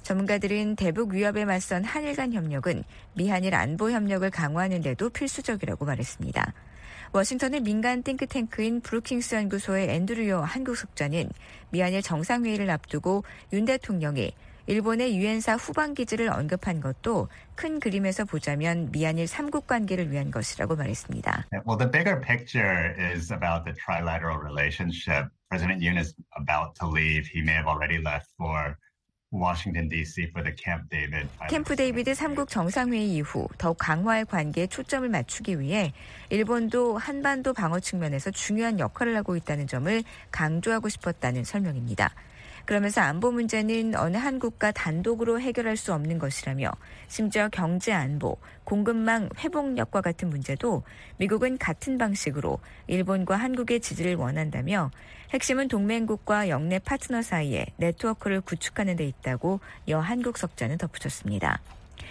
전문가들은 대북 위협에 맞선 한일 간 협력은 미한일 안보 협력을 강화하는 데도 필수적이라고 말했습니다. 워싱턴의 민간 띵크탱크인 브루킹스 연구소의 앤드류어 한국 속자는 미한일 정상회의를 앞두고 윤 대통령이 일본의 유엔사 후방기지를 언급한 것도 큰 그림에서 보자면 미한일 삼국 관계를 위한 것이라고 말했습니다. Well, the bigger picture is about the trilateral relationship. President Yoon is about to leave. He may have already left for Washington, 디씨 for the Camp David. 캠프 데이비드 삼국 정상회의 이후 더욱 강화할 관계에 초점을 맞추기 위해 일본도 한반도 방어 측면에서 중요한 역할을 하고 있다는 점을 강조하고 싶었다는 설명입니다. 그러면서 안보 문제는 어느 한 국가 단독으로 해결할 수 없는 것이라며 심지어 경제 안보, 공급망 회복력과 같은 문제도 미국은 같은 방식으로 일본과 한국의 지지를 원한다며 핵심은 동맹국과 영내 파트너 사이에 네트워크를 구축하는 데 있다고 여 한국 석자는 덧붙였습니다.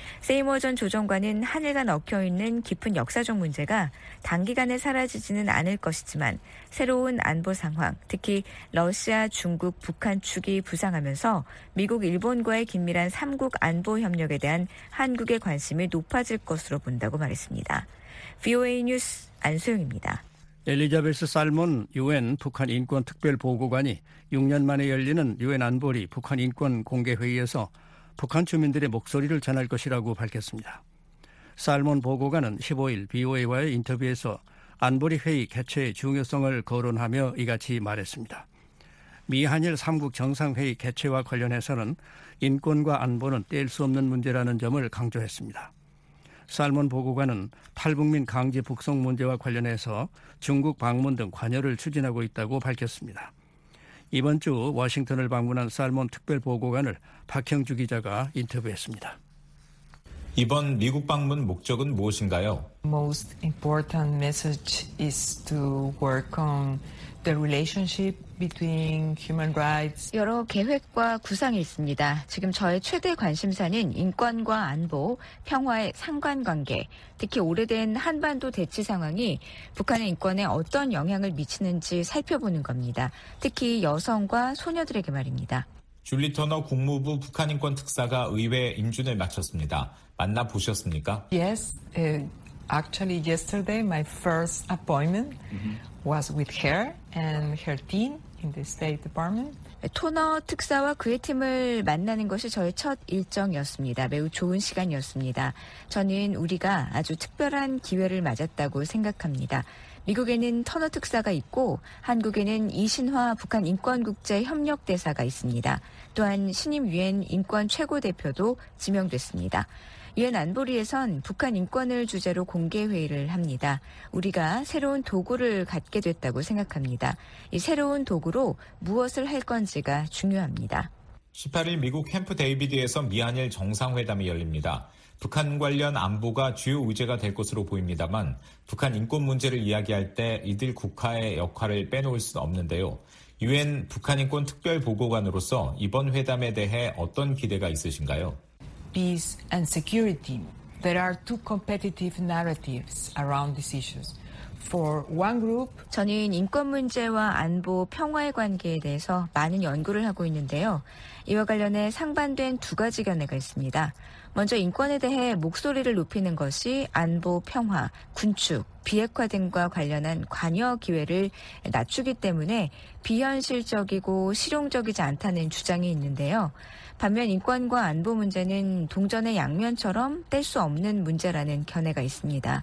세이머 전 조정관은 한일 간 얽혀있는 깊은 역사적 문제가 단기간에 사라지지는 않을 것이지만 새로운 안보 상황, 특히 러시아, 중국, 북한 축이 부상하면서 미국, 일본과의 긴밀한 삼국 안보 협력에 대한 한국의 관심이 높아질 것으로 본다고 말했습니다. 브이오에이 뉴스 안소영입니다. 엘리자베스 살몬 유엔 북한 인권 특별보고관이 육 년 만에 열리는 유엔 안보리 북한 인권 공개회의에서 북한 주민들의 목소리를 전할 것이라고 밝혔습니다. 살몬 보고관은 십오 일 비오에이와의 인터뷰에서 안보리 회의 개최의 중요성을 거론하며 이같이 말했습니다. 미한일 삼국 정상회의 개최와 관련해서는 인권과 안보는 뗄 수 없는 문제라는 점을 강조했습니다. 살몬 보고관은 탈북민 강제 북송 문제와 관련해서 중국 방문 등 관여를 추진하고 있다고 밝혔습니다. 이번 주 워싱턴을 방문한 살몬 특별보고관을 박형주 기자가 인터뷰했습니다. 이번 미국 방문 목적은 무엇인가요? Most important message is to work on the relationship between human rights. 여러 계획과 구상이 있습니다. 지금 저의 최대 관심사는 인권과 안보, 평화의 상관관계, 특히 오래된 한반도 대치 상황이 북한의 인권에 어떤 영향을 미치는지 살펴보는 겁니다. 특히 여성과 소녀들에게 말입니다. 줄리 터너 국무부 북한 인권 특사가 의회 인준을 마쳤습니다. 만나보셨습니까? Yes, uh, actually yesterday my first appointment mm-hmm. was with her and her team in the State Department. 토너 특사와 그의 팀을 만나는 것이 저의 첫 일정이었습니다. 매우 좋은 시간이었습니다. 저는 우리가 아주 특별한 기회를 맞았다고 생각합니다. 미국에는 터너 특사가 있고 한국에는 이신화 북한 인권국제협력대사가 있습니다. 또한 신임 유엔 인권 최고대표도 지명됐습니다. 유엔 안보리에선 북한 인권을 주제로 공개회의를 합니다. 우리가 새로운 도구를 갖게 됐다고 생각합니다. 이 새로운 도구로 무엇을 할 건지가 중요합니다. 십팔 일 미국 캠프 데이비드에서 미한일 정상회담이 열립니다. 북한 관련 안보가 주요 의제가 될 것으로 보입니다만 북한 인권 문제를 이야기할 때 이들 국가의 역할을 빼놓을 수는 없는데요. 유엔 북한 인권 특별보고관으로서 이번 회담에 대해 어떤 기대가 있으신가요? Peace and security. There are two competitive narratives around these issues. For one group, 저는 인권 문제와 안보, 평화의 관계에 대해서 많은 연구를 하고 있는데요. 이와 관련해 상반된 두 가지 견해가 있습니다. 먼저 인권에 대해 목소리를 높이는 것이 안보, 평화, 군축, 비핵화 등과 관련한 관여 기회를 낮추기 때문에 비현실적이고 실용적이지 않다는 주장이 있는데요. 반면 인권과 안보 문제는 동전의 양면처럼 뗄 수 없는 문제라는 견해가 있습니다.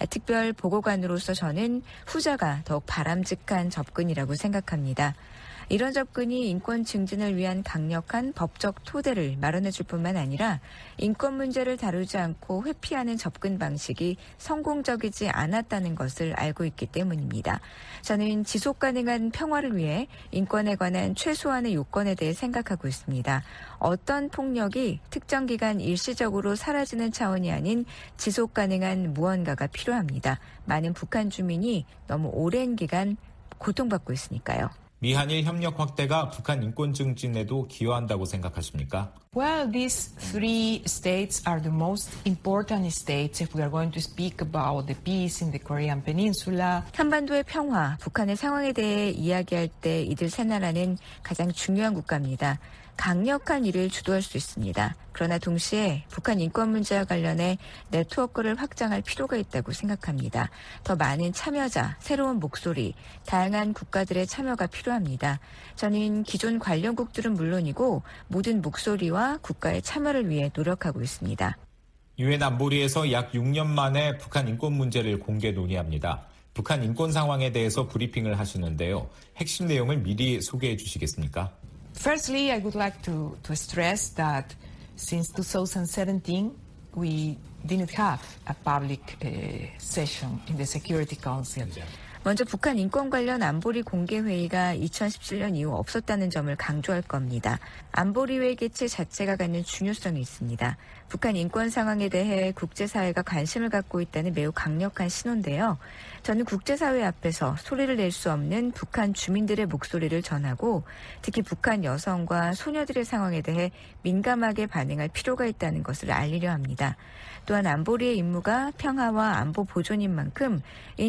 특별 보고관으로서 저는 후자가 더욱 바람직한 접근이라고 생각합니다. 이런 접근이 인권 증진을 위한 강력한 법적 토대를 마련해 줄 뿐만 아니라 인권 문제를 다루지 않고 회피하는 접근 방식이 성공적이지 않았다는 것을 알고 있기 때문입니다. 저는 지속 가능한 평화를 위해 인권에 관한 최소한의 요건에 대해 생각하고 있습니다. 어떤 폭력이 특정 기간 일시적으로 사라지는 차원이 아닌 지속 가능한 무언가가 필요합니다. 많은 북한 주민이 너무 오랜 기간 고통받고 있으니까요. 미한일 협력 확대가 북한 인권 증진에도 기여한다고 생각하십니까? Well, these three states are the most important states if we are going to speak about the peace in the Korean Peninsula. 한반도의 평화, 북한의 상황에 대해 이야기할 때 이들 세 나라는 가장 중요한 국가입니다. 강력한 일을 주도할 수 있습니다. 그러나 동시에 북한 인권 문제와 관련해 네트워크를 확장할 필요가 있다고 생각합니다. 더 많은 참여자, 새로운 목소리, 다양한 국가들의 참여가 필요합니다. 저는 기존 관련국들은 물론이고 모든 목소리와 국가의 참여를 위해 노력하고 있습니다. 유엔 안보리에서 약 육 년 만에 북한 인권 문제를 공개 논의합니다. 북한 인권 상황에 대해서 브리핑을 하시는데요. 핵심 내용을 미리 소개해 주시겠습니까? Firstly, I would like to, to stress that since twenty seventeen, we didn't have a public uh, session in the Security Council. 먼저 북한 인권 관련 안보리 공개회의가 이천십칠 년 이후 없었다는 점을 강조할 겁니다. 안보리회 개최 자체가 갖는 중요성이 있습니다. 북한 인권 상황에 대해 국제사회가 관심을 갖고 있다는 매우 강력한 신호인데요. 저는 국제사회 앞에서 소리를 낼 수 없는 북한 주민들의 목소리를 전하고 특히 북한 여성과 소녀들의 상황에 대해 민감하게 반응할 필요가 있다는 것을 알리려 합니다. 또한 안보리의 임무가 평화와 안보 보존인 만큼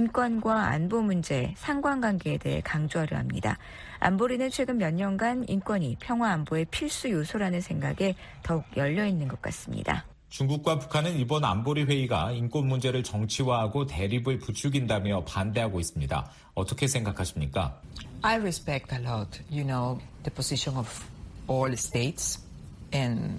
인권과 안보 문제, 상관관계에 대해 강조하려 합니다. 안보리는 최근 몇 년간 인권이 평화 안보의 필수 요소라는 생각에 더욱 열려있는 것 같습니다. 중국과 북한은 이번 안보리 회의가 인권 문제를 정치화하고 대립을 부추긴다며 반대하고 있습니다. 어떻게 생각하십니까? I respect a lot, you know, the position of all states. And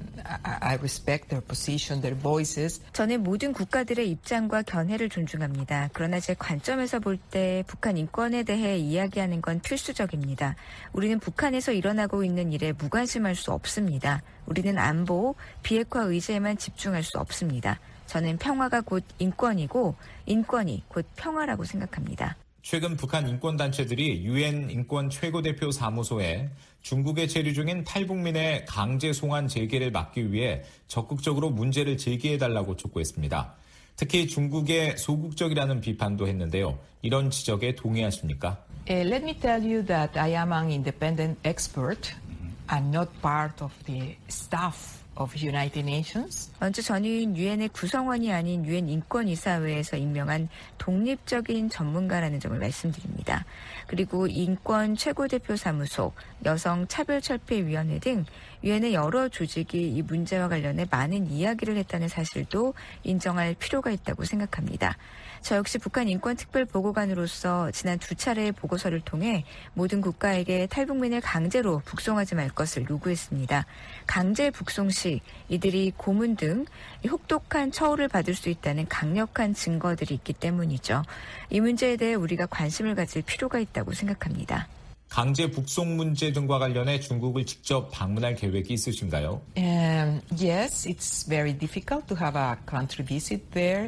I respect their position, their voices. 저는 모든 국가들의 입장과 견해를 존중합니다. 그러나 제 관점에서 볼 때 북한 인권에 대해 이야기하는 건 필수적입니다. 우리는 북한에서 일어나고 있는 일에 무관심할 수 없습니다. 우리는 안보, 비핵화 의제에만 집중할 수 없습니다. 저는 평화가 곧 인권이고 인권이 곧 평화라고 생각합니다. 최근 북한 인권단체들이 유엔 인권 최고대표 사무소에 중국에 체류 중인 탈북민의 강제 송환 재개를 막기 위해 적극적으로 문제를 제기해달라고 촉구했습니다. 특히 중국의 소극적이라는 비판도 했는데요. 이런 지적에 동의하십니까? Uh, let me tell you that I am an independent expert and not part of the staff of United Nations. 먼저 저는 유엔의 구성원이 아닌 유엔 인권이사회에서 임명한 독립적인 전문가라는 점을 말씀드립니다. 그리고 인권 최고대표 사무소, 여성차별철폐위원회 등 유엔의 여러 조직이 이 문제와 관련해 많은 이야기를 했다는 사실도 인정할 필요가 있다고 생각합니다. 저 역시 북한 인권특별보고관으로서 지난 두 차례의 보고서를 통해 모든 국가에게 탈북민을 강제로 북송하지 말 것을 요구했습니다. 강제 북송 시 이들이 고문 등 혹독한 처우를 받을 수 있다는 강력한 증거들이 있기 때문이죠. 이 문제에 대해 우리가 관심을 가질 필요가 있다고 생각합니다. 강제 북송 문제 등과 관련해 중국을 직접 방문할 계획이 있으신가요? Um, yes, it's very difficult to have a country visit there.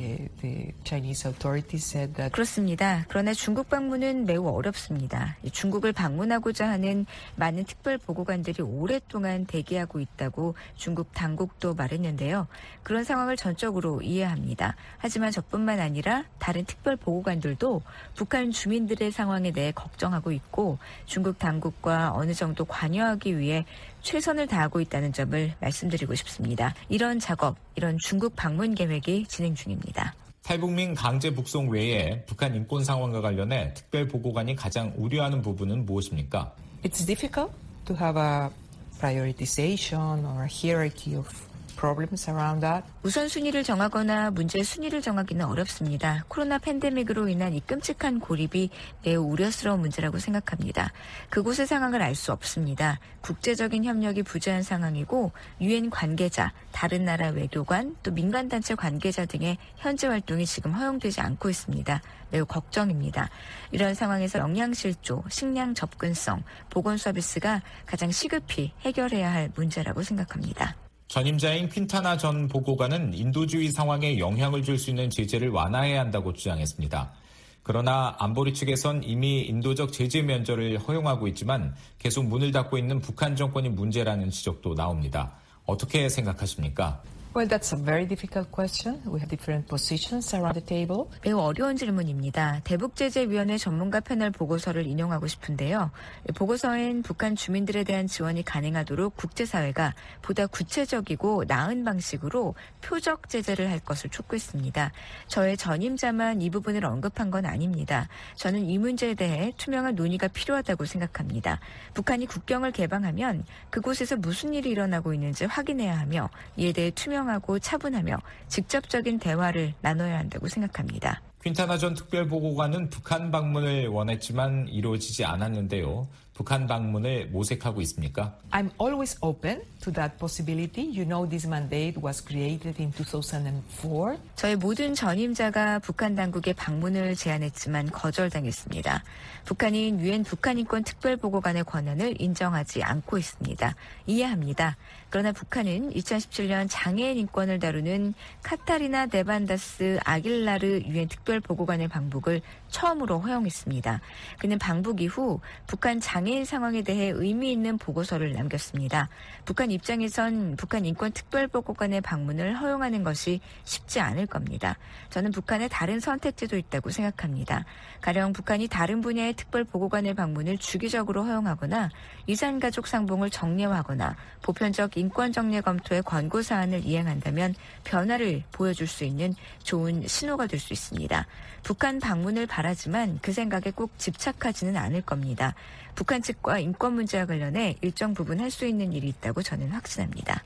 The Chinese authorities said that. 그렇습니다. 그러나 중국 방문은 매우 어렵습니다. 중국을 방문하고자 하는 많은 특별보고관들이 오랫동안 대기하고 있다고 중국 당국도 말했는데요. 그런 상황을 전적으로 이해합니다. 하지만 저뿐만 아니라 다른 특별보고관들도 북한 주민들의 상황에 대해 걱정하고 있고 중국 당국과 어느 정도 관여하기 위해 최선을 다하고 있다는 점을 말씀드리고 싶습니다. 이런 작업, 이런 중국 방문 계획이 진행 중입니다. 탈북민 강제 북송 외에 북한 인권 상황과 관련해 특별보고관이 가장 우려하는 부분은 무엇입니까? It's difficult to have a prioritization or a hierarchy of problems around that. 우선순위를 정하거나 문제의 순위를 정하기는 어렵습니다. 코로나 팬데믹으로 인한 이 끔찍한 고립이 매우 우려스러운 문제라고 생각합니다. 그곳의 상황을 알 수 없습니다. 국제적인 협력이 부재한 상황이고 유엔 관계자, 다른 나라 외교관, 또 민간단체 관계자 등의 현재 활동이 지금 허용되지 않고 있습니다. 매우 걱정입니다. 이런 상황에서 영양실조, 식량 접근성, 보건 서비스가 가장 시급히 해결해야 할 문제라고 생각합니다. 전임자인 퀸타나 전 보고관은 인도주의 상황에 영향을 줄 수 있는 제재를 완화해야 한다고 주장했습니다. 그러나 안보리 측에선 이미 인도적 제재 면제를 허용하고 있지만 계속 문을 닫고 있는 북한 정권이 문제라는 지적도 나옵니다. 어떻게 생각하십니까? Well, that's a very difficult question. We have different positions around the table. 매우 어려운 질문입니다. 대북제재위원회 전문가 패널 보고서를 인용하고 싶은데요. 보고서엔 북한 주민들에 대한 지원이 가능하도록 국제사회가 보다 구체적이고 나은 방식으로 표적 제재를 할 것을 촉구했습니다. 저의 전임자만 이 부분을 언급한 건 아닙니다. 저는 이 문제에 대해 투명한 논의가 필요하다고 생각합니다. 북한이 국경을 개방하면 그곳에서 무슨 일이 일어나고 있는지 확인해야 하며 이에 대해 투명 하고 차분하며 직접적인 대화를 나눠야 한다고 생각합니다. 퀸타나 전 특별보고관은 북한 방문을 원했지만 이루어지지 않았는데요. 북한 방문을 모색하고 있습니까? I'm always open to that possibility. You know this mandate was created in two thousand four. 저희 모든 전임자가 북한 당국에 방문을 제안했지만 거절당했습니다. 북한인 유엔 북한인권 특별보고관의 권한을 인정하지 않고 있습니다. 이해합니다. 그러나 북한은 이천십칠 년 장애인 인권을 다루는 카타리나 네반다스 아길라르 유엔 특별보고관의 방북을 처음으로 허용했습니다. 그는 방북 이후 북한 장애인 상황에 대해 의미 있는 보고서를 남겼습니다. 북한 입장에선 북한 인권특별보고관의 방문을 허용하는 것이 쉽지 않을 겁니다. 저는 북한에 다른 선택지도 있다고 생각합니다. 가령 북한이 다른 분야의 특별보고관의 방문을 주기적으로 허용하거나 이산가족 상봉을 정례화하거나 보편적 인권정례 검토의 권고사안을 이행한다면 변화를 보여줄 수 있는 좋은 신호가 될 수 있습니다. 북한 방문을 바라지만 그 생각에 꼭 집착하지는 않을 겁니다. 북한 측과 인권 문제와 관련해 일정 부분 할 수 있는 일이 있다고 저는 확신합니다.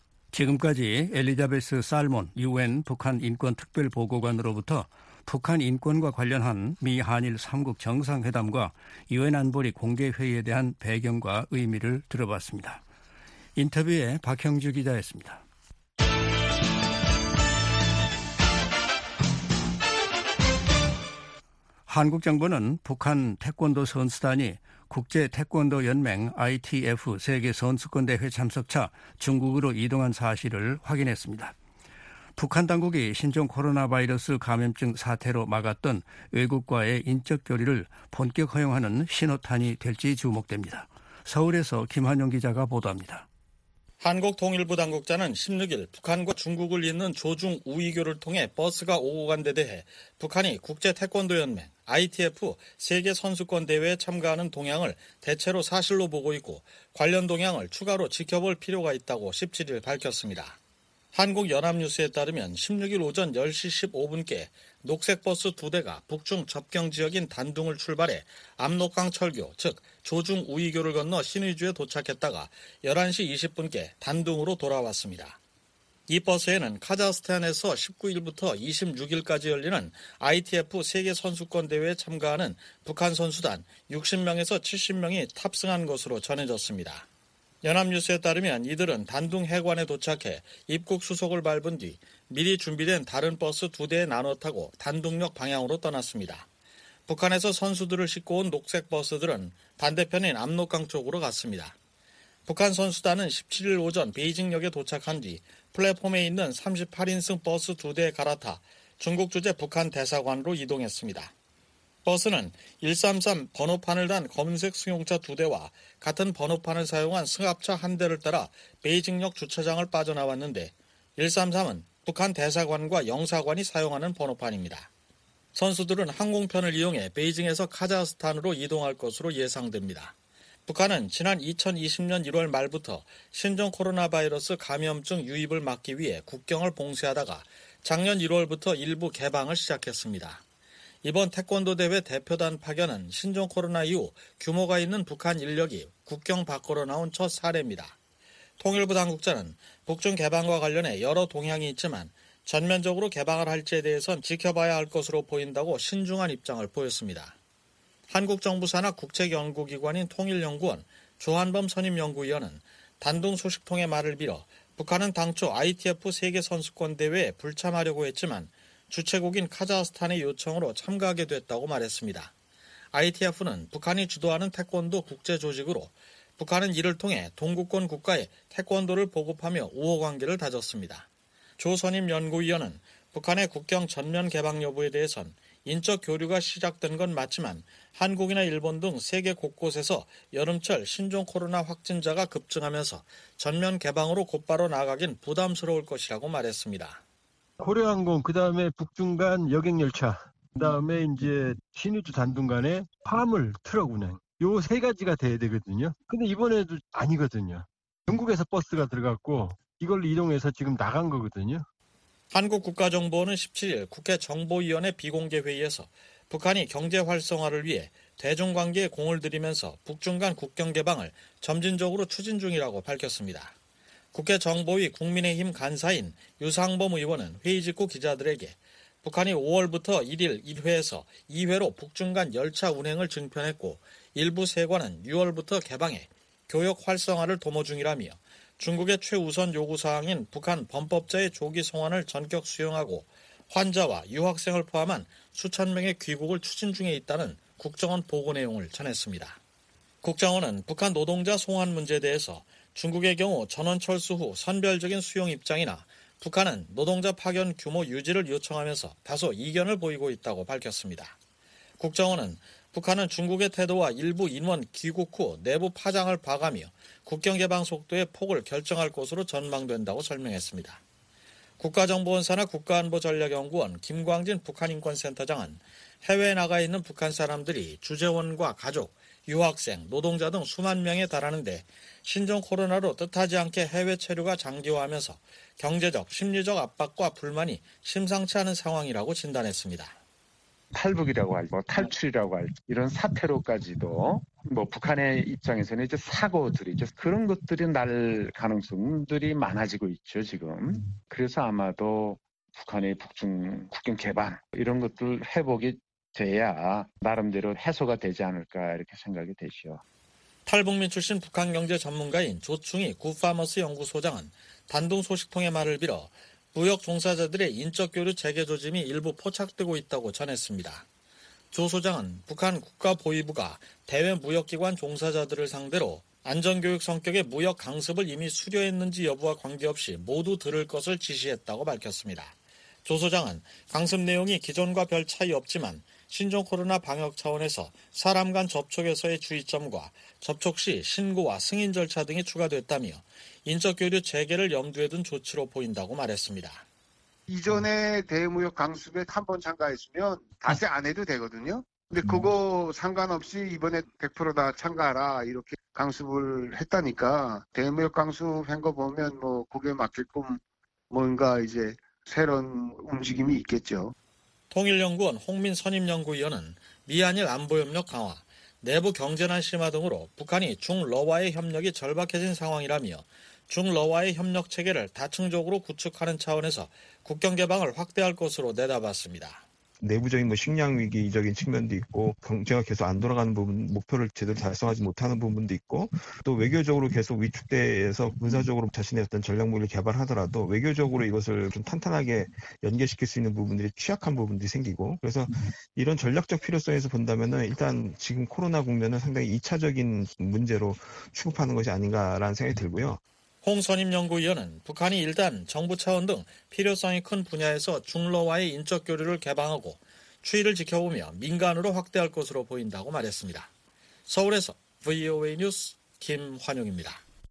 지금까지 엘리자베스 살몬 유엔 북한 인권 특별보고관으로부터 북한 인권과 관련한 미 한일 삼국 정상회담과 유엔 안보리 공개회의에 대한 배경과 의미를 들어봤습니다. 인터뷰에 박형주 기자였습니다. 한국 정부는 북한 태권도 선수단이 국제태권도연맹 아이티에프 세계선수권대회 참석차 중국으로 이동한 사실을 확인했습니다. 북한 당국이 신종 코로나 바이러스 감염증 사태로 막았던 외국과의 인적 교류를 본격 허용하는 신호탄이 될지 주목됩니다. 서울에서 김한용 기자가 보도합니다. 한국통일부 당국자는 십육 일 북한과 중국을 잇는 조중 우이교를 통해 버스가 오고 간 데 대해 북한이 국제태권도연맹 아이티에프 세계선수권대회에 참가하는 동향을 대체로 사실로 보고 있고 관련 동향을 추가로 지켜볼 필요가 있다고 십칠 일 밝혔습니다. 한국연합뉴스에 따르면 십육 일 오전 열 시 십오 분께 녹색버스 두 대가 북중 접경 지역인 단둥을 출발해 압록강 철교, 즉 조중 우이교를 건너 신의주에 도착했다가 열한 시 이십 분께 단둥으로 돌아왔습니다. 이 버스에는 카자흐스탄에서 십구 일부터 이십육 일까지 열리는 아이티에프 세계선수권대회에 참가하는 북한 선수단 육십 명에서 칠십 명이 탑승한 것으로 전해졌습니다. 연합뉴스에 따르면 이들은 단둥 해관에 도착해 입국 수속을 밟은 뒤 미리 준비된 다른 버스 두 대에 나눠 타고 단둥역 방향으로 떠났습니다. 북한에서 선수들을 싣고 온 녹색 버스들은 반대편인 압록강 쪽으로 갔습니다. 북한 선수단은 십칠 일 오전 베이징역에 도착한 뒤 플랫폼에 있는 삼십팔 인승 버스 두 대에 갈아타 중국 주재 북한 대사관으로 이동했습니다. 버스는 일삼삼 번호판을 단 검은색 승용차 두 대와 같은 번호판을 사용한 승합차 한 대를 따라 베이징역 주차장을 빠져나왔는데 일삼삼은 북한 대사관과 영사관이 사용하는 번호판입니다. 선수들은 항공편을 이용해 베이징에서 카자흐스탄으로 이동할 것으로 예상됩니다. 북한은 지난 이천이십 년 일월 말부터 신종 코로나 바이러스 감염증 유입을 막기 위해 국경을 봉쇄하다가 작년 일월부터 일부 개방을 시작했습니다. 이번 태권도 대회 대표단 파견은 신종 코로나 이후 규모가 있는 북한 인력이 국경 밖으로 나온 첫 사례입니다. 통일부 당국자는 북중 개방과 관련해 여러 동향이 있지만 전면적으로 개방을 할지에 대해선 지켜봐야 할 것으로 보인다고 신중한 입장을 보였습니다. 한국 정부 산하 국책연구기관인 통일연구원 조한범 선임연구위원은 단둥 소식통의 말을 빌어 북한은 당초 아이티에프 세계선수권대회에 불참하려고 했지만 주최국인 카자흐스탄의 요청으로 참가하게 됐다고 말했습니다. 아이티에프는 북한이 주도하는 태권도 국제조직으로 북한은 이를 통해 동구권 국가에 태권도를 보급하며 우호관계를 다졌습니다. 조 선임 연구위원은 북한의 국경 전면 개방 여부에 대해선 인적 교류가 시작된 건 맞지만 한국이나 일본 등 세계 곳곳에서 여름철 신종 코로나 확진자가 급증하면서 전면 개방으로 곧바로 나가긴 부담스러울 것이라고 말했습니다. 고려항공, 그 다음에 북중 간 여객열차, 그 다음에 이제 신의주 단둥 간에 화물 트럭 운행. 요 세 가지가 돼야 되거든요. 근데 이번에도 아니거든요. 영국에서 버스가 들어갔고 이걸로 이동해서 지금 나간 거거든요. 한국국가정보원은 십칠 일 국회 정보위원회 비공개 회의에서 북한이 경제 활성화를 위해 대중관계에 공을 들이면서 북중 간 국경 개방을 점진적으로 추진 중이라고 밝혔습니다. 국회 정보위 국민의힘 간사인 유상범 의원은 회의 직후 기자들에게 북한이 오월부터 일 일 일 회에서 이 회로 북중 간 열차 운행을 증편했고 일부 세관은 유월부터 개방해 교역 활성화를 도모 중이라며 중국의 최우선 요구사항인 북한 범법자의 조기 송환을 전격 수용하고 환자와 유학생을 포함한 수천 명의 귀국을 추진 중에 있다는 국정원 보고 내용을 전했습니다. 국정원은 북한 노동자 송환 문제에 대해서 중국의 경우 전원 철수 후 선별적인 수용 입장이나 북한은 노동자 파견 규모 유지를 요청하면서 다소 이견을 보이고 있다고 밝혔습니다. 국정원은 북한은 중국의 태도와 일부 인원 귀국 후 내부 파장을 봐가며 국경 개방 속도의 폭을 결정할 것으로 전망된다고 설명했습니다. 국가정보원 산하 국가안보전략연구원 김광진 북한인권센터장은 해외에 나가 있는 북한 사람들이 주재원과 가족, 유학생, 노동자 등 수만 명에 달하는데 신종 코로나로 뜻하지 않게 해외 체류가 장기화하면서 경제적, 심리적 압박과 불만이 심상치 않은 상황이라고 진단했습니다. 탈북이라고 할고 탈출이라고 할 이런 사태로까지도 뭐 북한의 입장에서는 이제 사고들이죠. 그런 것들이 날 가능성들이 많아지고 있죠, 지금. 그래서 아마도 북한의 북중 국경 개방 이런 것들 회복이 돼야 나름대로 해소가 되지 않을까 이렇게 생각이 되죠. 탈북민 출신 북한 경제 전문가인 조충희 굿파머스 연구소장은 단둥 소식통의 말을 빌어 무역 종사자들의 인적 교류 재개 조짐이 일부 포착되고 있다고 전했습니다. 조 소장은 북한 국가보위부가 대외 무역기관 종사자들을 상대로 안전교육 성격의 무역 강습을 이미 수료했는지 여부와 관계없이 모두 들을 것을 지시했다고 밝혔습니다. 조 소장은 강습 내용이 기존과 별 차이 없지만 신종 코로나 방역 차원에서 사람 간 접촉에서의 주의점과 접촉 시 신고와 승인 절차 등이 추가됐다며 인적 교류 재개를 염두에 둔 조치로 보인다고 말했습니다. 이전에 대무역 강습에 한 번 참가했으면 다시 안 해도 되거든요. 근데 그거 상관없이 이번에 백 퍼센트 다 참가하라 이렇게 강습을 했다니까 대무역 강습한 거 보면 뭐 그게 맞게끔 뭔가 이제 새로운 움직임이 있겠죠. 통일연구원 홍민 선임연구위원은 미한일 안보협력 강화, 내부 경제난 심화 등으로 북한이 중러와의 협력이 절박해진 상황이라며 중러와의 협력 체계를 다층적으로 구축하는 차원에서 국경 개방을 확대할 것으로 내다봤습니다. 내부적인 뭐 식량 위기적인 측면도 있고 경제가 계속 안 돌아가는 부분, 목표를 제대로 달성하지 못하는 부분도 있고 또 외교적으로 계속 위축돼서 군사적으로 자신의 어떤 전략무기를 개발하더라도 외교적으로 이것을 좀 탄탄하게 연계시킬 수 있는 부분들이 취약한 부분들이 생기고 그래서 이런 전략적 필요성에서 본다면은 일단 지금 코로나 국면은 상당히 이차적인 문제로 취급하는 것이 아닌가라는 생각이 들고요. 홍 선임연구위원은 북한이 일단 정부 차원 등 필요성이 큰 분야에서 중러와의 인적 교류를 개방하고 추이를 지켜보며 민간으로 확대할 것으로 보인다고 말했습니다. 서울에서 브이오에이 뉴스 김환용입니다.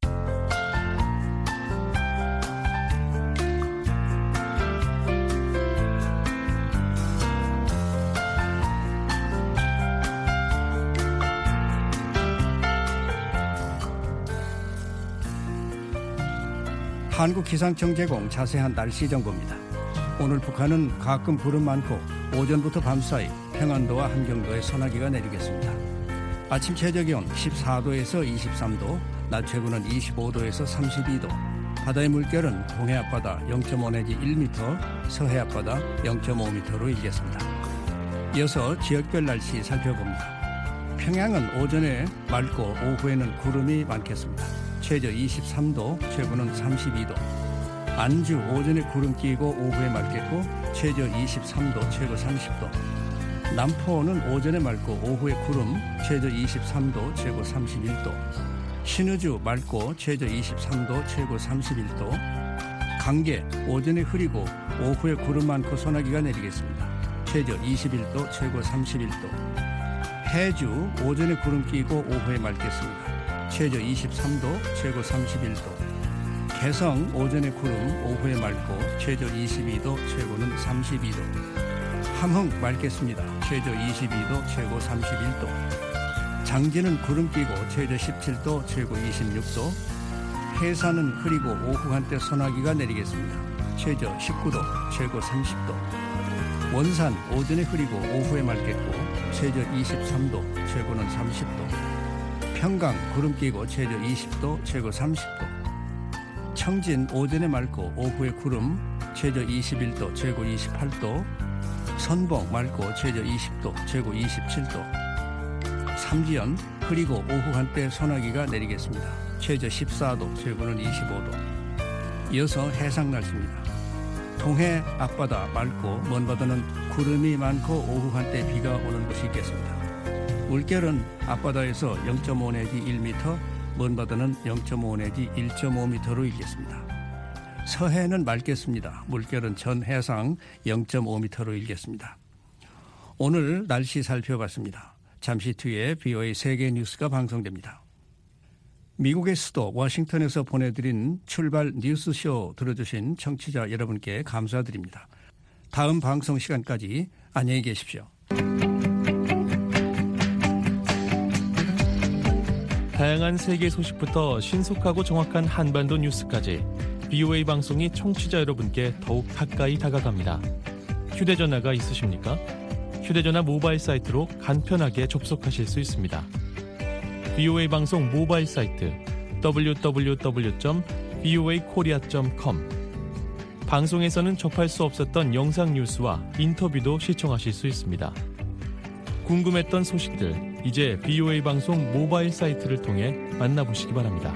한국기상청 제공 자세한 날씨 정보입니다. 오늘 북한은 가끔 구름 많고 오전부터 밤사이 평안도와 한경도에 소나기가 내리겠습니다. 아침 최저기온 십사 도에서 이십삼 도, 낮 최고는 이십오 도에서 삼십이 도, 바다의 물결은 동해 앞바다 영 점 오 내지 일 미터, 서해 앞바다 영 점 오 미터로 일겠습니다. 이어서 지역별 날씨 살펴봅니다. 평양은 오전에 맑고 오후에는 구름이 많겠습니다. 최저 이십삼 도, 최고는 삼십이 도. 안주 오전에 구름 끼고 오후에 맑겠고 최저 이십삼 도, 최고 삼십 도. 남포는 오전에 맑고 오후에 구름, 최저 이십삼 도, 최고 삼십일 도. 신의주 맑고 최저 이십삼 도, 최고 삼십일 도. 강계 오전에 흐리고 오후에 구름 많고 소나기가 내리겠습니다. 최저 이십일 도, 최고 삼십일 도. 해주 오전에 구름 끼고 오후에 맑겠습니다. 최저 이십삼 도, 최고 삼십일 도. 개성 오전에 구름, 오후에 맑고 최저 이십이 도, 최고는 삼십이 도. 함흥 맑겠습니다. 최저 이십이 도, 최고 삼십일 도. 장진은 구름 끼고 최저 십칠 도, 최고 이십육 도. 해산은 흐리고 오후 한때 소나기가 내리겠습니다. 최저 십구 도, 최고 삼십 도. 원산 오전에 흐리고 오후에 맑겠고 최저 이십삼 도, 최고는 삼십 도. 평강 구름 끼고 최저 이십 도, 최고 삼십 도. 청진 오전에 맑고 오후에 구름, 최저 이십일 도, 최고 이십팔 도. 선봉 맑고 최저 이십 도, 최고 이십칠 도. 삼지연 흐리고 오후 한때 소나기가 내리겠습니다. 최저 십사 도, 최고는 이십오 도. 이어서 해상 날씨입니다. 동해 앞바다 맑고 먼 바다는 구름이 많고 오후 한때 비가 오는 곳이 있겠습니다. 물결은 앞바다에서 영 점 오 내지 일 미터, 먼 바다는 영 점 오 내지 일 점 오 미터로 일겠습니다. 서해는 맑겠습니다. 물결은 전 해상 영 점 오 미터로 일겠습니다. 오늘 날씨 살펴봤습니다. 잠시 뒤에 브이오에이 세계 뉴스가 방송됩니다. 미국의 수도 워싱턴에서 보내드린 출발 뉴스쇼 들어주신 청취자 여러분께 감사드립니다. 다음 방송 시간까지 안녕히 계십시오. 다양한 세계 소식부터 신속하고 정확한 한반도 뉴스까지 브이오에이 방송이 청취자 여러분께 더욱 가까이 다가갑니다. 휴대전화가 있으십니까? 휴대전화 모바일 사이트로 간편하게 접속하실 수 있습니다. 브이오에이 방송 모바일 사이트 더블유 더블유 더블유 점 브이오에이 코리아 점 컴. 방송에서는 접할 수 없었던 영상 뉴스와 인터뷰도 시청하실 수 있습니다. 궁금했던 소식들 이제 브이오에이 방송 모바일 사이트를 통해 만나보시기 바랍니다.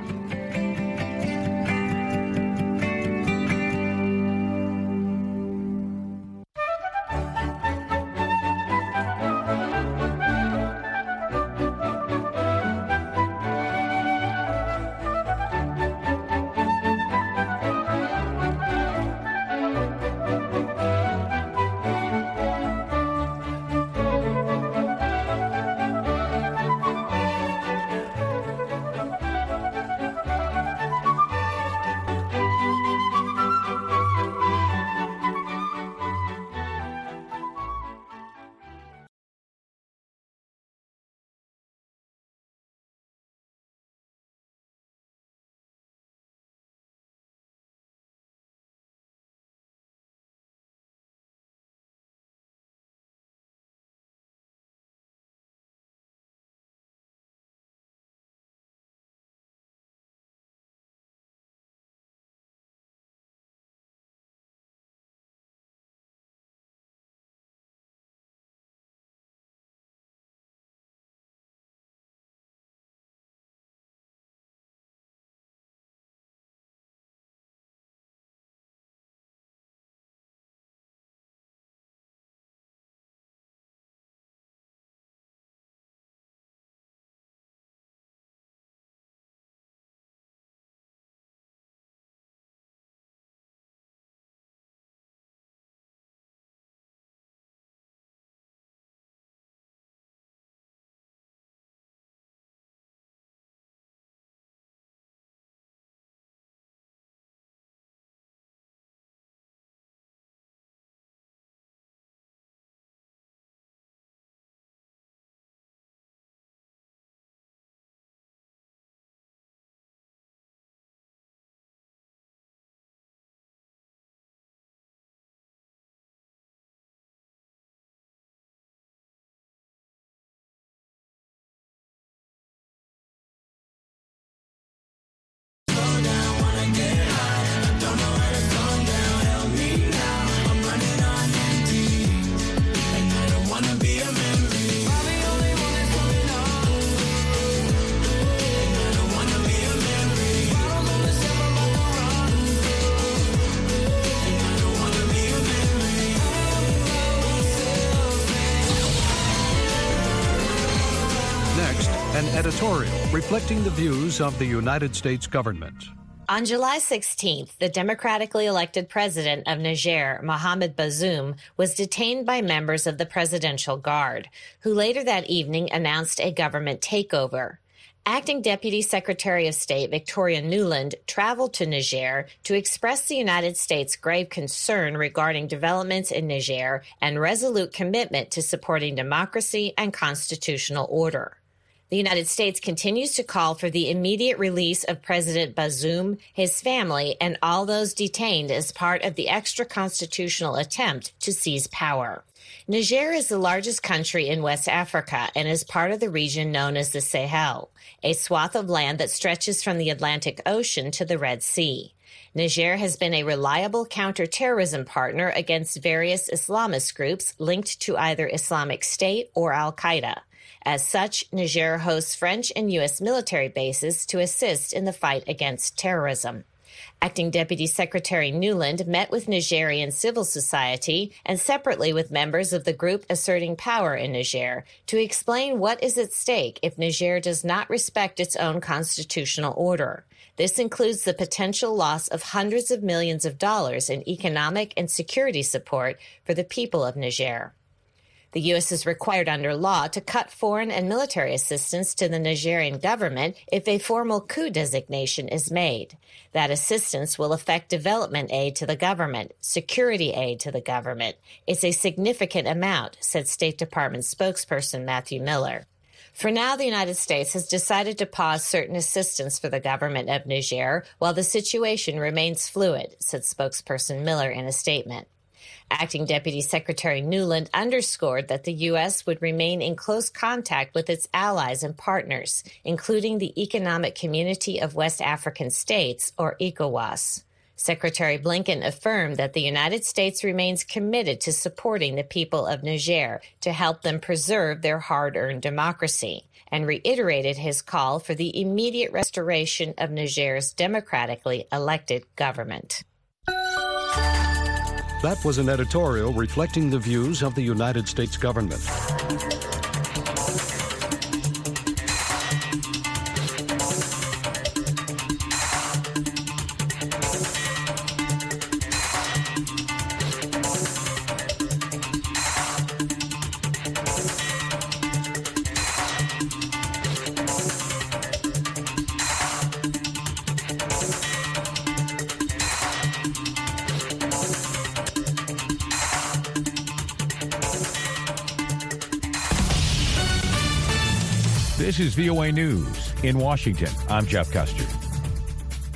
editorial reflecting the views of the United States government. On July sixteenth, the democratically elected president of Niger, Mohamed Bazoum, was detained by members of the Presidential Guard, who later that evening announced a government takeover. Acting Deputy Secretary of State Victoria Nuland traveled to Niger to express the United States' grave concern regarding developments in Niger and resolute commitment to supporting democracy and constitutional order. The United States continues to call for the immediate release of President Bazoum, his family, and all those detained as part of the extra-constitutional attempt to seize power. Niger is the largest country in West Africa and is part of the region known as the Sahel, a swath of land that stretches from the Atlantic Ocean to the Red Sea. Niger has been a reliable counterterrorism partner against various Islamist groups linked to either Islamic State or Al-Qaeda. As such, Niger hosts French and U S military bases to assist in the fight against terrorism. Acting Deputy Secretary Nuland met with Nigerian civil society and separately with members of the group asserting power in Niger to explain what is at stake if Niger does not respect its own constitutional order. This includes the potential loss of hundreds of millions of dollars in economic and security support for the people of Niger. The U S is required under law to cut foreign and military assistance to the Nigerian government if a formal coup designation is made. That assistance will affect development aid to the government, security aid to the government. It's a significant amount, said State Department spokesperson Matthew Miller. For now, the United States has decided to pause certain assistance for the government of Niger while the situation remains fluid, said spokesperson Miller in a statement. Acting Deputy Secretary Nuland underscored that the U S would remain in close contact with its allies and partners, including the Economic Community of West African States, or ECOWAS. Secretary Blinken affirmed that the United States remains committed to supporting the people of Niger to help them preserve their hard-earned democracy, and reiterated his call for the immediate restoration of Niger's democratically elected government. That was an editorial reflecting the views of the United States government. This is V O A News. In Washington, I'm Jeff Custer.